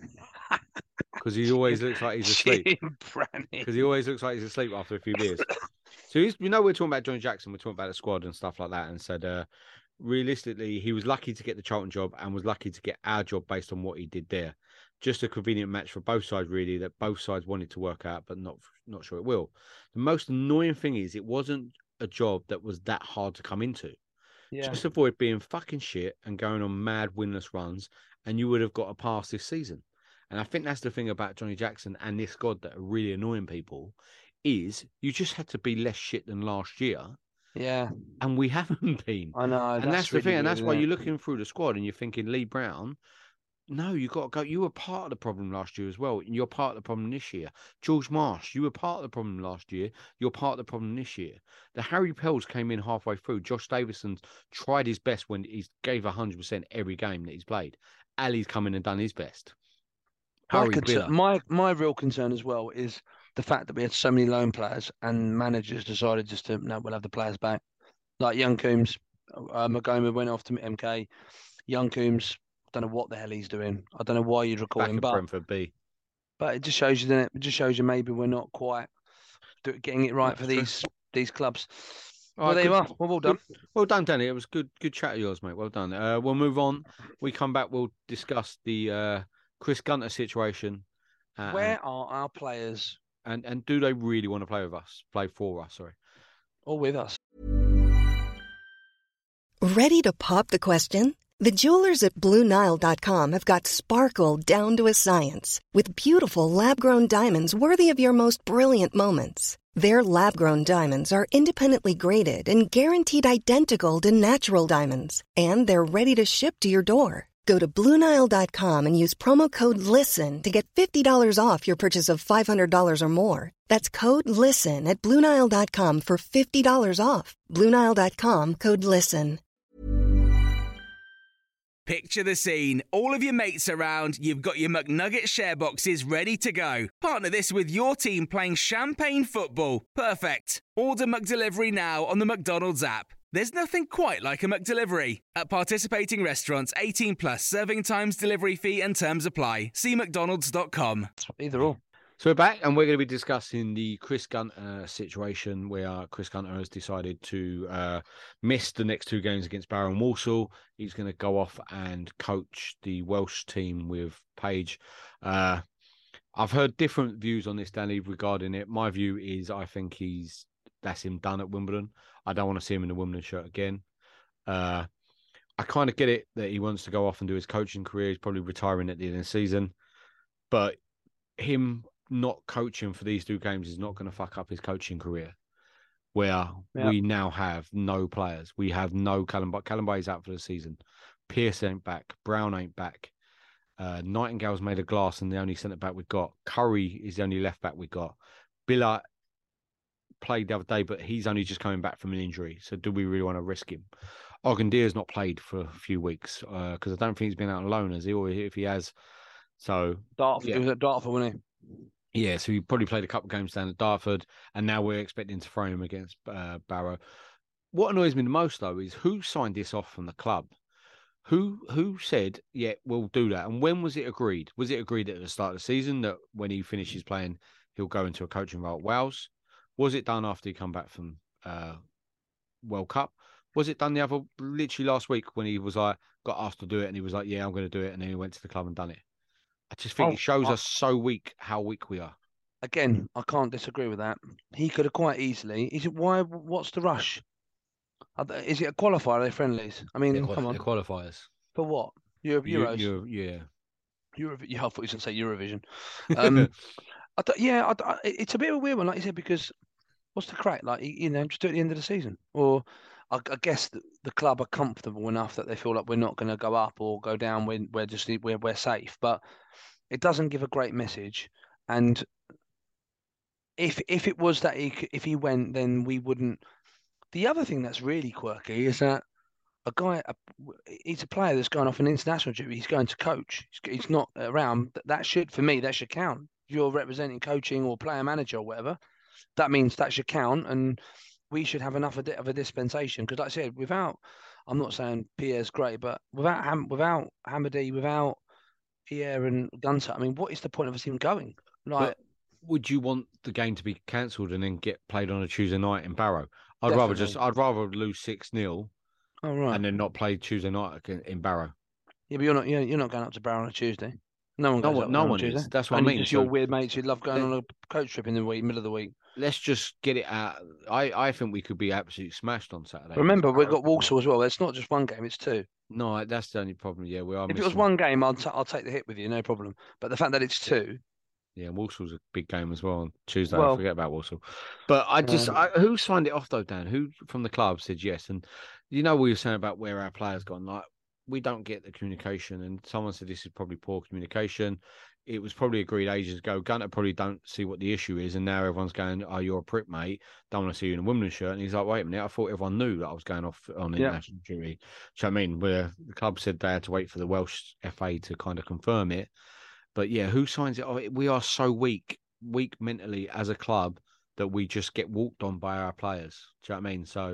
Because he always looks like he's asleep. Because he always looks like he's asleep after a few beers. So we're talking about Johnny Jackson, we're talking about the squad and stuff like that, and said realistically, he was lucky to get the Charlton job and was lucky to get our job based on what he did there. Just a convenient match for both sides, really, that both sides wanted to work out, but not sure it will. The most annoying thing is it wasn't a job that was that hard to come into. Yeah. Just avoid being fucking shit and going on mad winless runs, and you would have got a pass this season. And I think that's the thing about Johnny Jackson and this squad that are really annoying people, is you just had to be less shit than last year. Yeah. And we haven't been. I know. And that's the thing. And that's why you're looking through the squad and you're thinking, Lee Brown, no, you got to go. You were part of the problem last year as well. And you're part of the problem this year. George Marsh, you were part of the problem last year. You're part of the problem this year. The Harry Pells came in halfway through. Josh Davison's tried his best when he gave 100% every game that he's played. Ali's come in and done his best. My real concern as well is the fact that we had so many loan players and managers decided just to, no, we'll have the players back. Like Young Coombs, Magoma went off to MK. Young Coombs, don't know what the hell he's doing. I don't know why you'd recall Back him, at Brentford B. But it just shows you that it just shows you maybe we're not quite getting it right for these clubs. Well, there you are. Well done. Well done, Danny. It was good chat of yours, mate. Well done. We'll move on. We come back. We'll discuss the Chris Gunter situation. Where are our players? And do they really want to play for us? Sorry, or with us? Ready to pop the question? The jewelers at BlueNile.com have got sparkle down to a science with beautiful lab-grown diamonds worthy of your most brilliant moments. Their lab-grown diamonds are independently graded and guaranteed identical to natural diamonds, and they're ready to ship to your door. Go to BlueNile.com and use promo code LISTEN to get $50 off your purchase of $500 or more. That's code LISTEN at BlueNile.com for $50 off. BlueNile.com, code LISTEN. Picture the scene. All of your mates around, you've got your McNugget share boxes ready to go. Partner this with your team playing champagne football. Perfect. Order McDelivery now on the McDonald's app. There's nothing quite like a McDelivery. At participating restaurants, 18 plus, serving times, delivery fee and terms apply. See mcdonalds.com. Either or. So we're back and we're going to be discussing the Chris Gunter situation where Chris Gunter has decided to miss the next two games against Barrow and Walsall. He's going to go off and coach the Welsh team with Page. I've heard different views on this, Danny, regarding it. My view is I think that's him done at Wimbledon. I don't want to see him in the Wimbledon shirt again. I kind of get it that he wants to go off and do his coaching career. He's probably retiring at the end of the season. But him not coaching for these two games is not going to fuck up his coaching career, where we now have no players. We have no Callum Bay's out for the season. Pearce ain't back. Brown ain't back. Nightingale's made of glass and the only centre back we've got. Curry is the only left back we've got. Billa played the other day, but he's only just coming back from an injury. So do we really want to risk him? Ogundere's not played for a few weeks because I don't think he's been out on loan, has he? Or if he has, so Dartford, he was at Dartford, wasn't he? Yeah, so he probably played a couple of games down at Dartford, and now we're expecting to throw him against Barrow. What annoys me the most, though, is who signed this off from the club? Who said, yeah, we'll do that? And when was it agreed? Was it agreed at the start of the season that when he finishes playing, he'll go into a coaching role at Wales? Was it done after he come back from World Cup? Was it done literally last week when he was got asked to do it and he was like, yeah, I'm going to do it. And then he went to the club and done it. I just think it shows us how weak we are. Again, I can't disagree with that. He could have quite easily. What's the rush? Is it a qualifier? Are they friendlies? I mean, come on. They're qualifiers. For what? Euros? Yeah. Yeah, I thought you were going to say Eurovision. It's a bit of a weird one, like you said, because what's the crack? Like, just do it at the end of the season. Or I guess the club are comfortable enough that they feel like we're not going to go up or go down when we're safe. But it doesn't give a great message. And if it was that if he went, then we wouldn't. The other thing that's really quirky is that he's a player that's going off an international duty. He's going to coach. He's not around. That should count. If you're representing coaching or player manager or whatever, that means that should count. And we should have enough of a dispensation. Because like I said, I'm not saying Pierre's great, but without Hamady, without Pierre and Gunter, I mean, what is the point of us even going? But would you want the game to be cancelled and then get played on a Tuesday night in Barrow? I'd rather lose 6-0 and then not play Tuesday night in Barrow. Yeah, but you're not going up to Barrow on a Tuesday. No one is. That's what I mean. Just your weird mates who love going on a coach trip in the middle of the week. Let's just get it out. I think we could be absolutely smashed on Saturday. Remember, we've got Walsall as well. It's not just one game; it's two. No, that's the only problem. Yeah, we are. If it was one game, I'll take the hit with you, no problem. But the fact that it's two. Yeah, Walsall's a big game as well on Tuesday. I forget about Walsall. But who signed it off though, Dan? Who from the club said yes? And we were saying about where our players gone. Like, we don't get the communication, and someone said this is probably poor communication. It was probably agreed ages ago. Gunter probably don't see what the issue is, and now everyone's going, "Oh, you're a prick, mate. Don't want to see you in a Wimbledon shirt." And he's like, "Wait a minute, I thought everyone knew that I was going off on international duty." So I mean, where the club said they had to wait for the Welsh FA to kind of confirm it, But yeah, who signs it? Oh, we are so weak mentally as a club that we just get walked on by our players. Do you know what I mean? So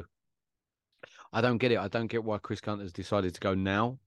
I don't get it. I don't get why Chris Gunter's decided to go now.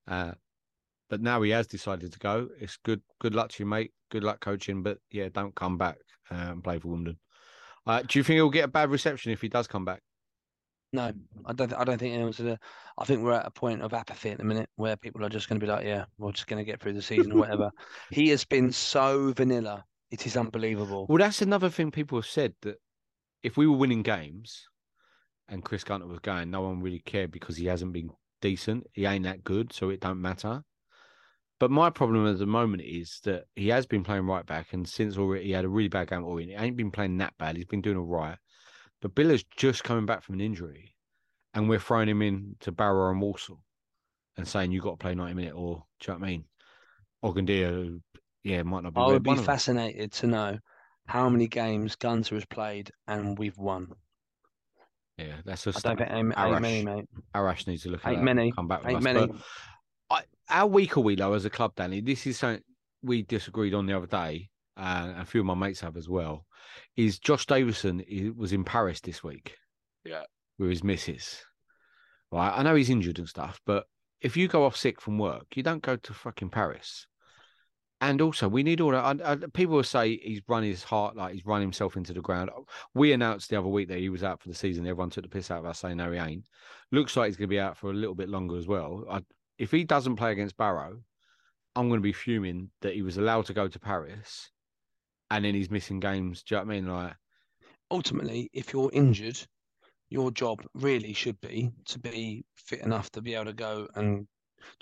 But now he has decided to go. It's good luck to you, mate. Good luck coaching. But yeah, don't come back and play for Wimbledon. Do you think he'll get a bad reception if he does come back? No, I don't think anyone's gonna. I think we're at a point of apathy at the minute where people are just going to be like, yeah, we're just going to get through the season or whatever. He has been so vanilla. It is unbelievable. Well, that's another thing people have said, that if we were winning games and Chris Gunter was going, no one really cared because he hasn't been decent. He ain't that good, so it don't matter. But my problem at the moment is that he has been playing right back, and since already he had a really bad game already, he ain't been playing that bad. He's been doing all right. But Billa's just coming back from an injury, and we're throwing him in to Barrow and Walsall and saying, you've got to play 90 minutes, or do you know what I mean? Ogundia, yeah, might not be. I would be fascinated to know how many games Gunter has played and we've won. Yeah, that's a I don't think ain't many, mate. Arash needs to look at Ain't that. many. Come back with Ain't us. many. But how weak are we, though, as a club, Danny? This is something we disagreed on the other day, and a few of my mates have as well, is Josh Davison was in Paris this week. Yeah. With his missus. Right? I know he's injured and stuff, but if you go off sick from work, you don't go to fucking Paris. And also, we need all that. People will say he's run his heart, like he's run himself into the ground. We announced the other week that he was out for the season. Everyone took the piss out of us saying, no, he ain't. Looks like he's going to be out for a little bit longer as well. If he doesn't play against Barrow, I'm going to be fuming that he was allowed to go to Paris and then he's missing games. Do you know what I mean? Like, ultimately, if you're injured, your job really should be to be fit enough to be able to go and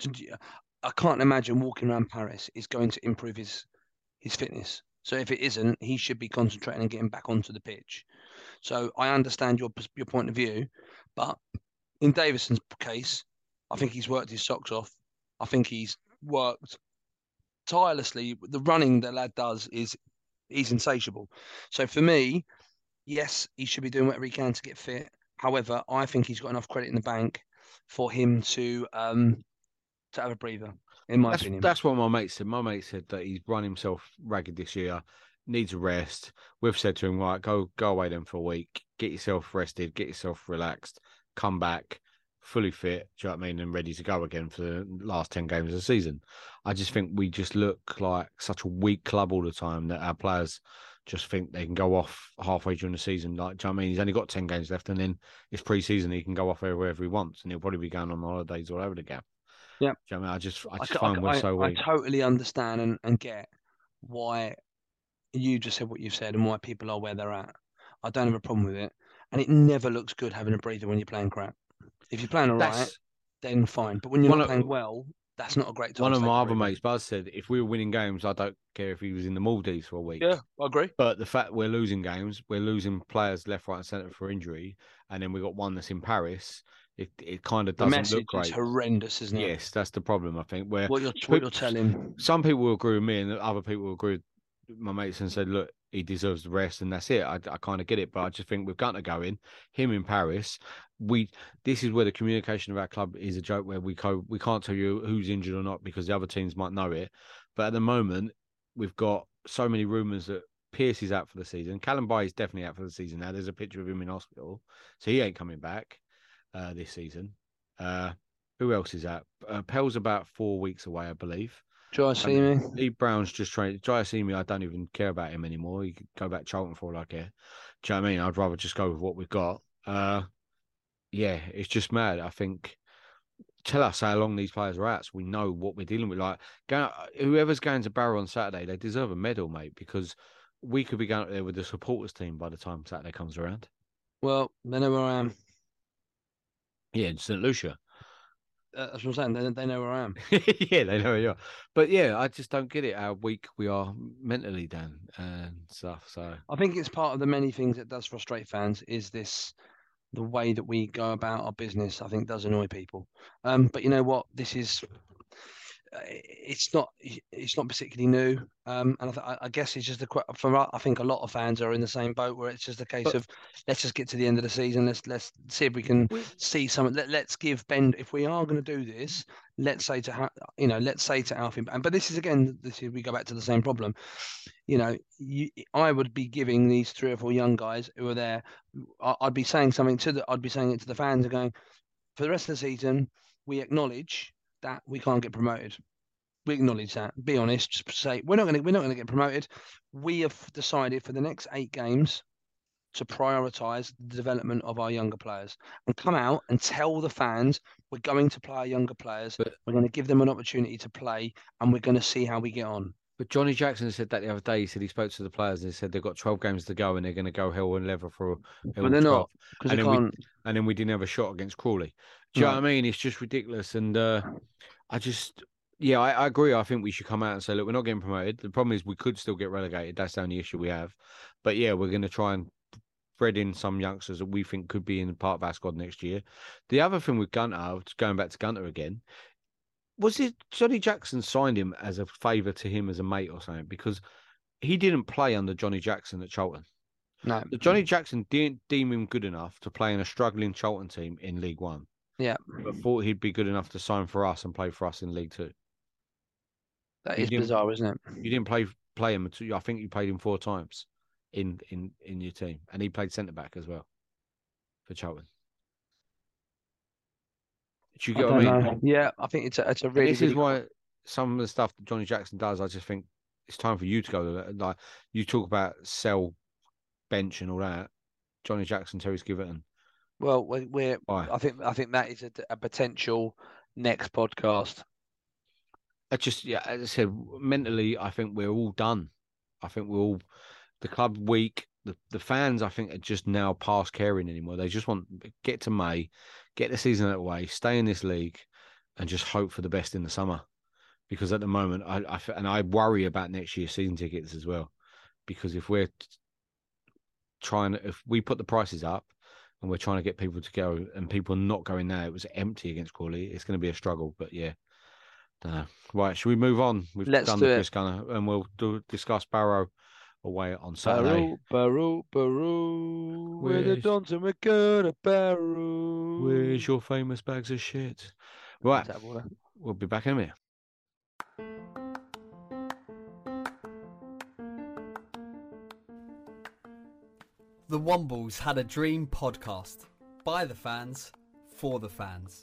I can't imagine walking around Paris is going to improve his fitness. So if it isn't, he should be concentrating and getting back onto the pitch. So I understand your point of view, but in Davison's case, I think he's worked his socks off. I think he's worked tirelessly. The running the lad does he's insatiable. So for me, yes, he should be doing whatever he can to get fit. However, I think he's got enough credit in the bank for him to have a breather, in my opinion. That's what my mate said. My mate said that he's run himself ragged this year, needs a rest. We've said to him, right, go away then for a week, get yourself rested, get yourself relaxed, come back fully fit, do you know what I mean, and ready to go again for the last 10 games of the season. I just think we just look like such a weak club all the time that our players just think they can go off halfway during the season. Like, do you know what I mean? He's only got 10 games left, and then it's pre-season. He can go off wherever he wants, and he'll probably be going on holidays all over the gap. Yeah, do you know what I mean? I just find we're so weak. I totally understand and get why you just said what you've said and why people are where they're at. I don't have a problem with it, and it never looks good having a breather when you're playing crap. If you're playing all right, then fine. But when you're not playing well, that's not a great time. One of my other mates, Buzz, said if we were winning games, I don't care if he was in the Maldives for a week. Yeah, I agree. But the fact we're losing games, we're losing players left, right, and centre for injury, and then we got one that's in Paris. It kind of doesn't look great. It's horrendous, isn't it? Yes, that's the problem. I think where what you're telling. Some people will agree with me, and other people will agree with my mates and said, look, he deserves the rest, and that's it. I kind of get it, but I just think we've got to go him in Paris. This is where the communication of our club is a joke, where we can't tell you who's injured or not because the other teams might know it. But at the moment, we've got so many rumours that Pearce is out for the season. Callum Bay is definitely out for the season now. There's a picture of him in hospital, so he ain't coming back this season. Who else is out? Pell's about 4 weeks away, I believe. Jayasimi. Lee Brown's just trained. Jayasimi, I don't even care about him anymore. He could go back to Charlton for all I care. Do you know what I mean? I'd rather just go with what we've got. Yeah, it's just mad. I think tell us how long these players are out so we know what we're dealing with. Like, whoever's going to Barrow on Saturday, they deserve a medal, mate, because we could be going up there with the supporters team by the time Saturday comes around. Well, they know where I am. Yeah, in St. Lucia. That's what I'm saying. They know where I am. Yeah, they know where you are. But yeah, I just don't get it how weak we are mentally, Dan, and stuff. So I think it's part of the many things that does frustrate fans is the way that we go about our business. I think does annoy people. But you know what? This is it's not particularly new. And I guess it's just I think a lot of fans are in the same boat where it's just a case of let's just get to the end of the season. Let's see if we can see some. Let's give Ben, if we are going to do this, let's say to Alfie. But this is we go back to the same problem. I would be giving these 3 or 4 young guys who are there. I'd be saying it to the fans and going, for the rest of the season, we acknowledge that we can't get promoted. We acknowledge that. Be honest. Just say we're not going to get promoted. We have decided for the next 8 games to prioritise the development of our younger players and come out and tell the fans we're going to play our younger players. We're going to give them an opportunity to play, and we're going to see how we get on. But Johnny Jackson said that the other day. He said he spoke to the players and he said they've got 12 games to go and they're going to go hell and leather for but they're 12. Not, because they can't. And then we didn't have a shot against Crawley. Do you know what I mean? It's just ridiculous. And I agree. I think we should come out and say, look, we're not getting promoted. The problem is we could still get relegated. That's the only issue we have. But yeah, we're going to try and thread in some youngsters that we think could be in part of our squad next year. The other thing with Gunter, going back to Gunter again, was it Johnny Jackson signed him as a favour to him as a mate or something? Because he didn't play under Johnny Jackson at Charlton. No. Johnny Jackson didn't deem him good enough to play in a struggling Charlton team in League One. Yeah. But thought he'd be good enough to sign for us and play for us in League Two. That is bizarre, isn't it? You didn't play him. I think you played him 4 times in your team. And he played centre-back as well for Charlton. Do you get what I mean? Yeah, I think it's a really. This is why some of the stuff that Johnny Jackson does, I just think it's time for you to go. Like you talk about sell, bench, and all that. Johnny Jackson, Terry Skiverton. Well, I think that is a potential next podcast. As I said, mentally, I think we're all done. I think we're all the club weak. The fans, I think, are just now past caring anymore. They just want get to May, get the season out of the way, stay in this league, and just hope for the best in the summer. Because at the moment, I worry about next year's season tickets as well. Because if we put the prices up and we're trying to get people to go, and people are not going now, it was empty against Crawley. It's going to be a struggle. But yeah, right. Should we move on? Let's done do the it. Chris Gunner, and we'll discuss Barrow away on Saturday. Barrow. We're the Dons and we're gonna Barrow. Where's your famous bags of shit? Right. We'll be back in a minute. The Wombles Had a Dream podcast. By the fans, for the fans.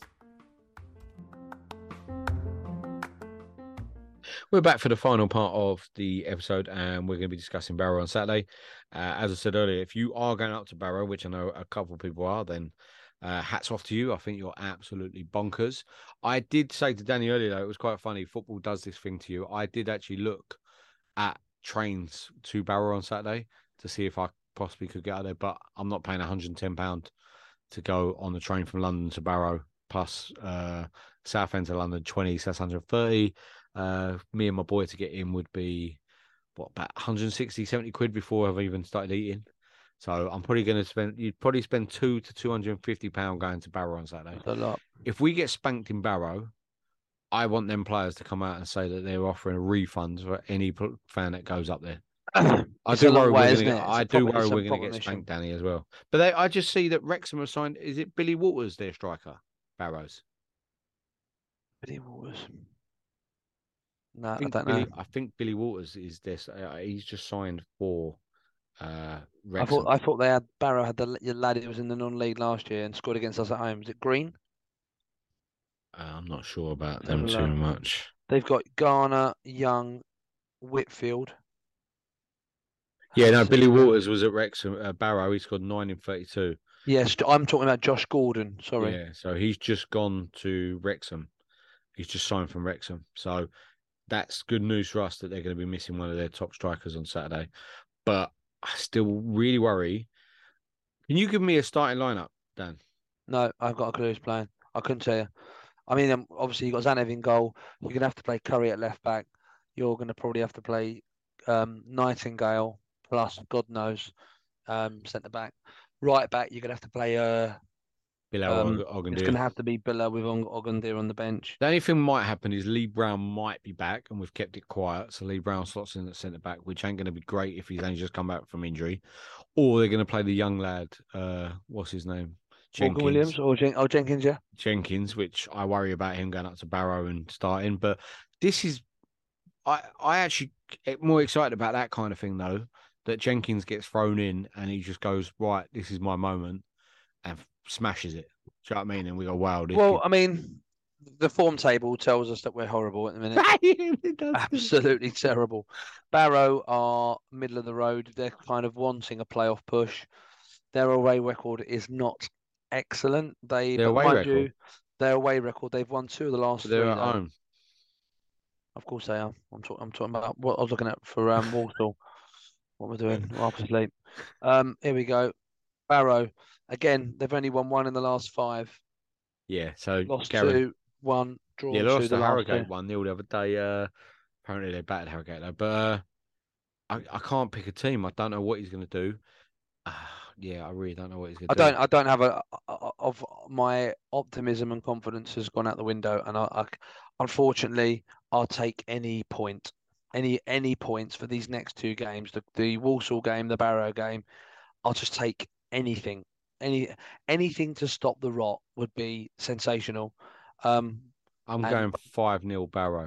We're back for the final part of the episode, and we're going to be discussing Barrow on Saturday. As I said earlier, if you are going up to Barrow, which I know a couple of people are, then hats off to you. I think you're absolutely bonkers. I did say to Danny earlier, though, it was quite funny. Football does this thing to you. I did actually look at trains to Barrow on Saturday to see if I possibly could get out there, but I'm not paying £110 to go on the train from London to Barrow, plus Southend to London 20, so that's 130. Me and my boy to get in would be about 160, 70 quid before I've even started eating. So I'm probably going to you'd probably spend £200 to £250 going to Barrow on Saturday. That's a lot. If we get spanked in Barrow, I want them players to come out and say that they're offering a refund for any fan that goes up there. I do worry we're going to get spanked, Danny, as well. But I just see that Wrexham have signed. Is it Billy Waters, their striker? Barrows. Billy Waters. No, I don't know. I think Billy Waters is this. He's just signed for Wrexham. I thought Barrow had the lad who was in the non-league last year and scored against us at home. Is it Green? I'm not sure about them too much. They've got Garner, Young, Whitfield. Yeah, no, Billy Waters was at Wrexham. Barrow, he scored 9 in 32. Yes, I'm talking about Josh Gordon. Sorry. Yeah, so he's just gone to Wrexham. He's just signed from Wrexham. So that's good news for us that they're going to be missing one of their top strikers on Saturday. But I still really worry. Can you give me a starting lineup, Dan? No, I've got a clue who's playing. I couldn't tell you. I mean, obviously, you've got Zanev in goal. You're going to have to play Curry at left back. You're going to probably have to play Nightingale, plus, God knows, centre back. Right back, you're going to have to play Bilal It's going Ogundir. to have to be Bilal with Ogundir on the bench. The only thing might happen is Lee Brown might be back, and we've kept it quiet. So Lee Brown slots in at centre back, which ain't going to be great if he's only just come back from injury. Or they're going to play the young lad. What's his name? Morgan Williams or Jenkins, yeah. Jenkins, which I worry about him going up to Barrow and starting. But this is, I actually get more excited about that kind of thing though. That Jenkins gets thrown in and he just goes, right, this is my moment, and smashes it. Do you know what I mean? And we go, wow. Well, I mean, the form table tells us that we're horrible at the minute. Absolutely terrible. Barrow are middle of the road. They're kind of wanting a playoff push. Their away record is not excellent. Their away record, they've won 2 of the last 3. They're at home. Of course they are. I'm talking about what I was looking at for Walsall. What we're doing, half asleep. Here we go. Barrow again. They've only won 1 in the last 5. Yeah, so Lost 2, 1, draw 2. Yeah, lost the Harrogate 1-0 the other day. Apparently they battered Harrogate though, but I can't pick a team. I don't know what he's going to do. Yeah, I really don't know what he's going to do. I don't have of my optimism and confidence has gone out the window, and I unfortunately I'll take any point, any points for these next 2 games, the Walsall game, the Barrow game. I'll just take anything, anything to stop the rot would be sensational. I'm going 5-0 Barrow.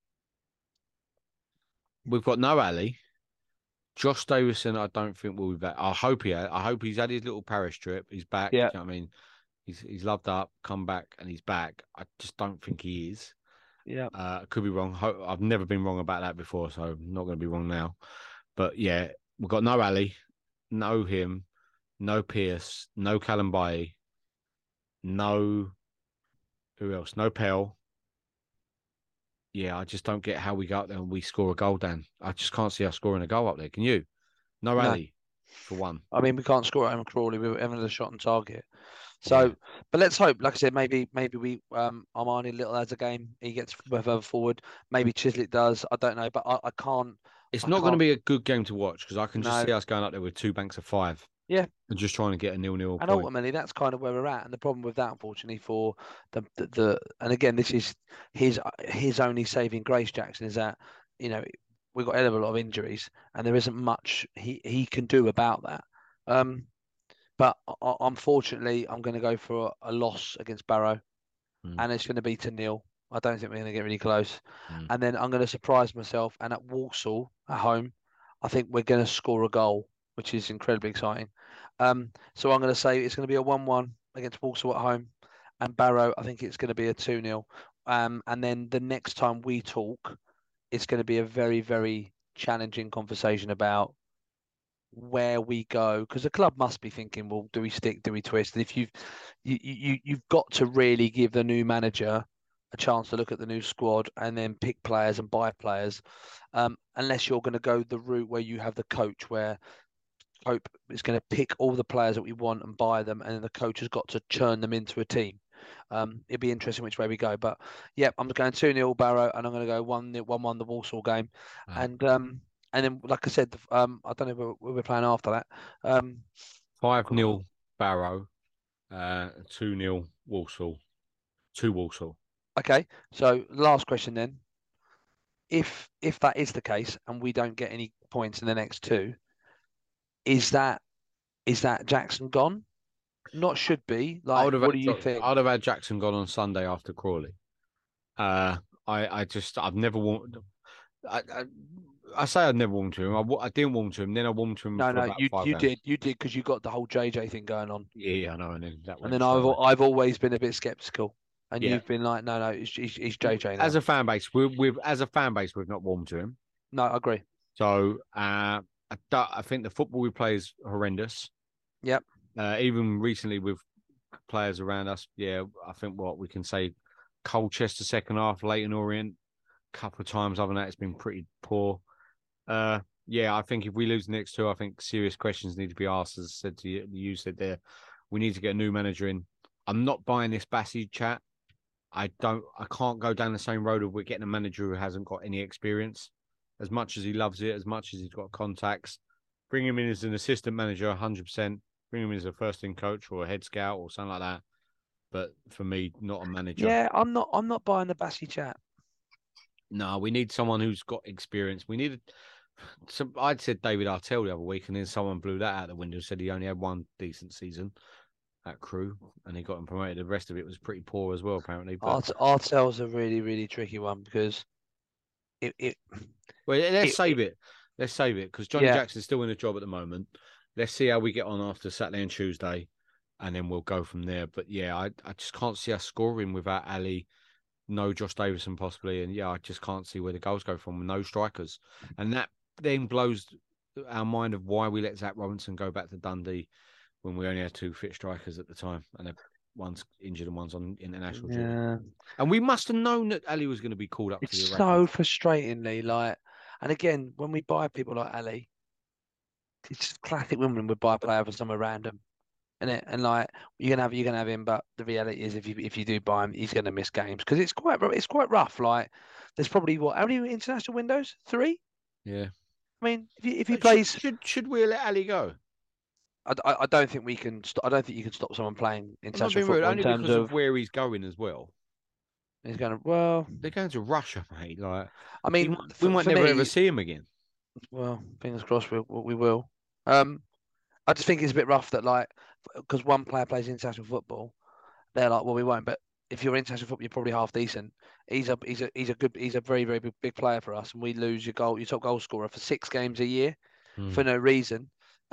We've got no Ali. Josh Davison, I don't think will be back. I hope he's had his little Paris trip. He's back. Yeah. You know what I mean? He's loved up, come back, and he's back. I just don't think he is. Yeah. Could be wrong. I've never been wrong about that before, so I'm not going to be wrong now. But yeah, we've got no Ali, no him, no Pierce, no Callum Baye, no who else? No Pell. Yeah, I just don't get how we go up there and we score a goal, Dan. I just can't see us scoring a goal up there. Can you? No Ali for 1. I mean, we can't score at home Crawley. We were having a shot on target. So, but let's hope. Like I said, maybe we Armani Little has a game. He gets further forward. Maybe Chislett does. I don't know, but I can't. It's not going to be a good game to watch because I can just No. see us going up there with 2 banks of 5. Yeah. And just trying to get a 0-0 And point. ultimately, that's kind of where we're at. And the problem with that, unfortunately, for the and again, this is his only saving grace, Jackson, is that we've got a hell of a lot of injuries, and there isn't much he can do about that. But unfortunately, I'm going to go for a loss against Barrow, and it's going to be to 0. I don't think we're going to get really close. And then I'm going to surprise myself, and at Walsall at home, I think we're going to score a goal, which is incredibly exciting. So I'm going to say it's going to be a 1-1 against Walsall at home, and Barrow, I think it's going to be a 2-0. And then the next time we talk, it's going to be a very, very challenging conversation about where we go, because the club must be thinking, well, do we stick, do we twist? And if you've got to really give the new manager a chance to look at the new squad and then pick players and buy players, unless you're going to go the route where you have the coach, where Pope is going to pick all the players that we want and buy them, and then the coach has got to churn them into a team. It'd be interesting which way we go, but yeah, I'm going 2-0 Barrow, and I'm going to go 1-1 the Walsall game, and then like I said, I don't know where we're playing after that. 5-0 Barrow, 2-0 Walsall, 2 Walsall. Okay, so last question then. If that is the case and we don't get any points in the next 2, is that Jackson gone? Not should be. Like, what do you think? I'd have had Jackson gone on Sunday after Crawley. I've never warmed. I say I'd never warmed to him. I didn't warm to him. Then I warmed to him. No, you did because you got the whole JJ thing going on. Yeah, I know. And then I've always been a bit skeptical, and you've been like, no, he's JJ now. As a fan base, we've not warmed to him. No, I agree. So I think the football we play is horrendous. Yep. Even recently with players around us, I think what we can say, Colchester second half, Leyton Orient, a couple of times other than that, it's been pretty poor. I think if we lose the next 2, I think serious questions need to be asked. As I said to you said there, we need to get a new manager in. I'm not buying this Bassey chat. I can't go down the same road of we're getting a manager who hasn't got any experience. As much as he loves it, as much as he's got contacts, bring him in as an assistant manager, 100%. Bring him in as a first-team coach or a head scout or something like that. but for me, not a manager. Yeah, I'm not buying the Bassey chat. No, we need someone who's got experience. We needed some. I'd said David Artell the other week, and then someone blew that out the window. Said he only had one decent season at Crewe, and he got him promoted. The rest of it was pretty poor as well, apparently. But Artell's a really, really tricky one because let's save it. Let's save it because Johnny Yeah. Jackson's still in the job at the moment. Let's see how we get on after Saturday and Tuesday, and then we'll go from there. But yeah, I just can't see us scoring without Ali. No Josh Davison possibly, and yeah, I just can't see where the goals go from with no strikers, and that then blows our mind of why we let Zach Robinson go back to Dundee when we only had 2 fit strikers at the time, and one's injured and one's on international duty. Yeah. And we must have known that Ali was going to be called up to It's the so Iraqis. frustratingly and again, when we buy people like Ali, it's just classic women would buy a player for somewhere random, isn't it? And you're gonna have him, but the reality is, if you do buy him, he's gonna miss games because it's quite rough. Like there's probably how many international windows? 3. Yeah. I mean, if he plays, should we let Ali go? I don't think we can. I don't think you can stop someone playing I'm not international being rude, football only in terms because of of where he's going as well. he's going to. Well, They're going to Russia, mate. Like, I mean, we might for never me, ever see him again. Well, fingers crossed we will. I just think it's a bit rough that because one player plays international football, they're like, well, we won't. But if you're international football, you're probably half decent. He's a very, very big player for us, and we lose your top goal scorer for 6 games a year for no reason.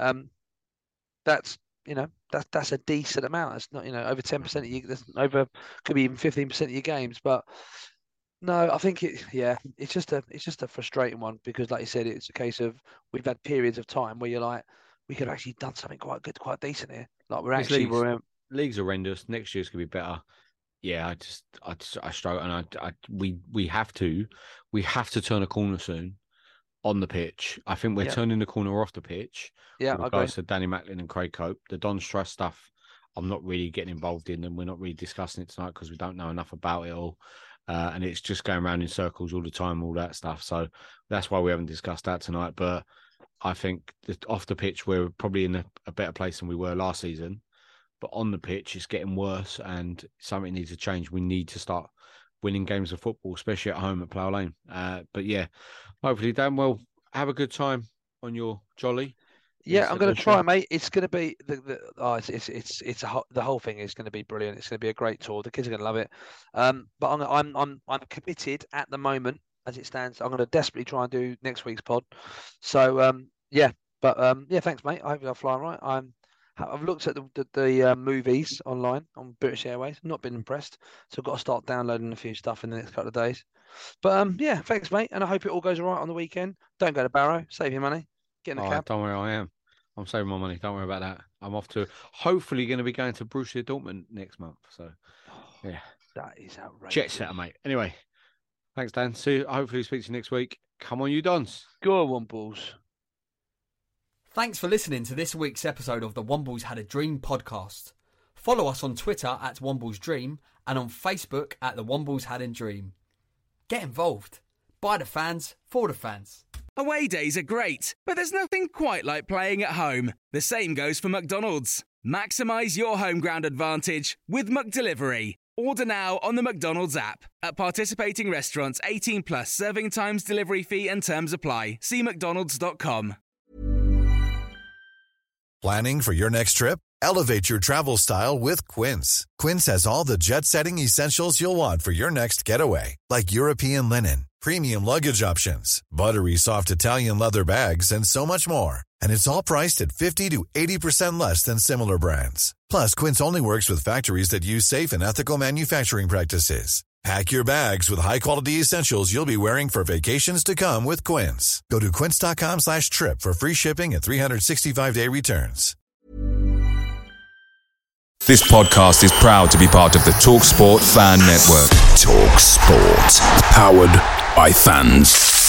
That's a decent amount. It's not over 10% of you. That's could be even 15% of your games, but. No, I think it's just a frustrating one because, like you said, it's a case of we've had periods of time where you're like, we could have actually done something quite good, quite decent here. Like League's horrendous. Next year's gonna be better. Yeah, I struggle, and we have to turn a corner soon on the pitch. I think we're turning the corner off the pitch. Yeah, with regards to Danny Macklin and Craig Cope. The Don Struss stuff, I'm not really getting involved in, and we're not really discussing it tonight because we don't know enough about it all. And it's just going around in circles all the time, all that stuff. So that's why we haven't discussed that tonight. But I think that off the pitch, we're probably in a better place than we were last season. But on the pitch, it's getting worse and something needs to change. We need to start winning games of football, especially at home at Plough Lane. But yeah, hopefully, Dan, well, have a good time on your jolly. Yeah, I'm going to try, mate. It's going to be the whole thing is going to be brilliant. It's going to be a great tour. The kids are going to love it. But I'm committed at the moment as it stands. I'm going to desperately try and do next week's pod. So yeah, thanks, mate. I hope I'll fly right. I've looked at the movies online on British Airways. Not been impressed, so I've got to start downloading a few stuff in the next couple of days. But yeah, thanks, mate. And I hope it all goes all right on the weekend. Don't go to Barrow. Save your money. Get in a cab. Don't worry, I am. I'm saving my money. Don't worry about that. I'm off to hopefully going to be going to Borussia Dortmund next month. So, yeah. That is outrageous. Jet setter, mate. Anyway, thanks, Dan. Hopefully speak to you next week. Come on, you Dons. Go on, Wombles. Thanks for listening to this week's episode of the Wombles Had a Dream podcast. Follow us on Twitter at Wombles Dream and on Facebook at the Wombles Had a Dream. Get involved. By the fans, for the fans. Away days are great, but there's nothing quite like playing at home. The same goes for McDonald's. Maximise your home ground advantage with McDelivery. Order now on the McDonald's app. At participating restaurants, 18 plus serving times, delivery fee and terms apply. See mcdonalds.com. Planning for your next trip? Elevate your travel style with Quince. Quince has all the jet-setting essentials you'll want for your next getaway, like European linen, premium luggage options, buttery soft Italian leather bags, and so much more. And it's all priced at 50 to 80% less than similar brands. Plus, Quince only works with factories that use safe and ethical manufacturing practices. Pack your bags with high-quality essentials you'll be wearing for vacations to come with Quince. Go to quince.com/trip for free shipping and 365-day returns. This podcast is proud to be part of the TalkSport Fan Network. TalkSport. Powered by fans.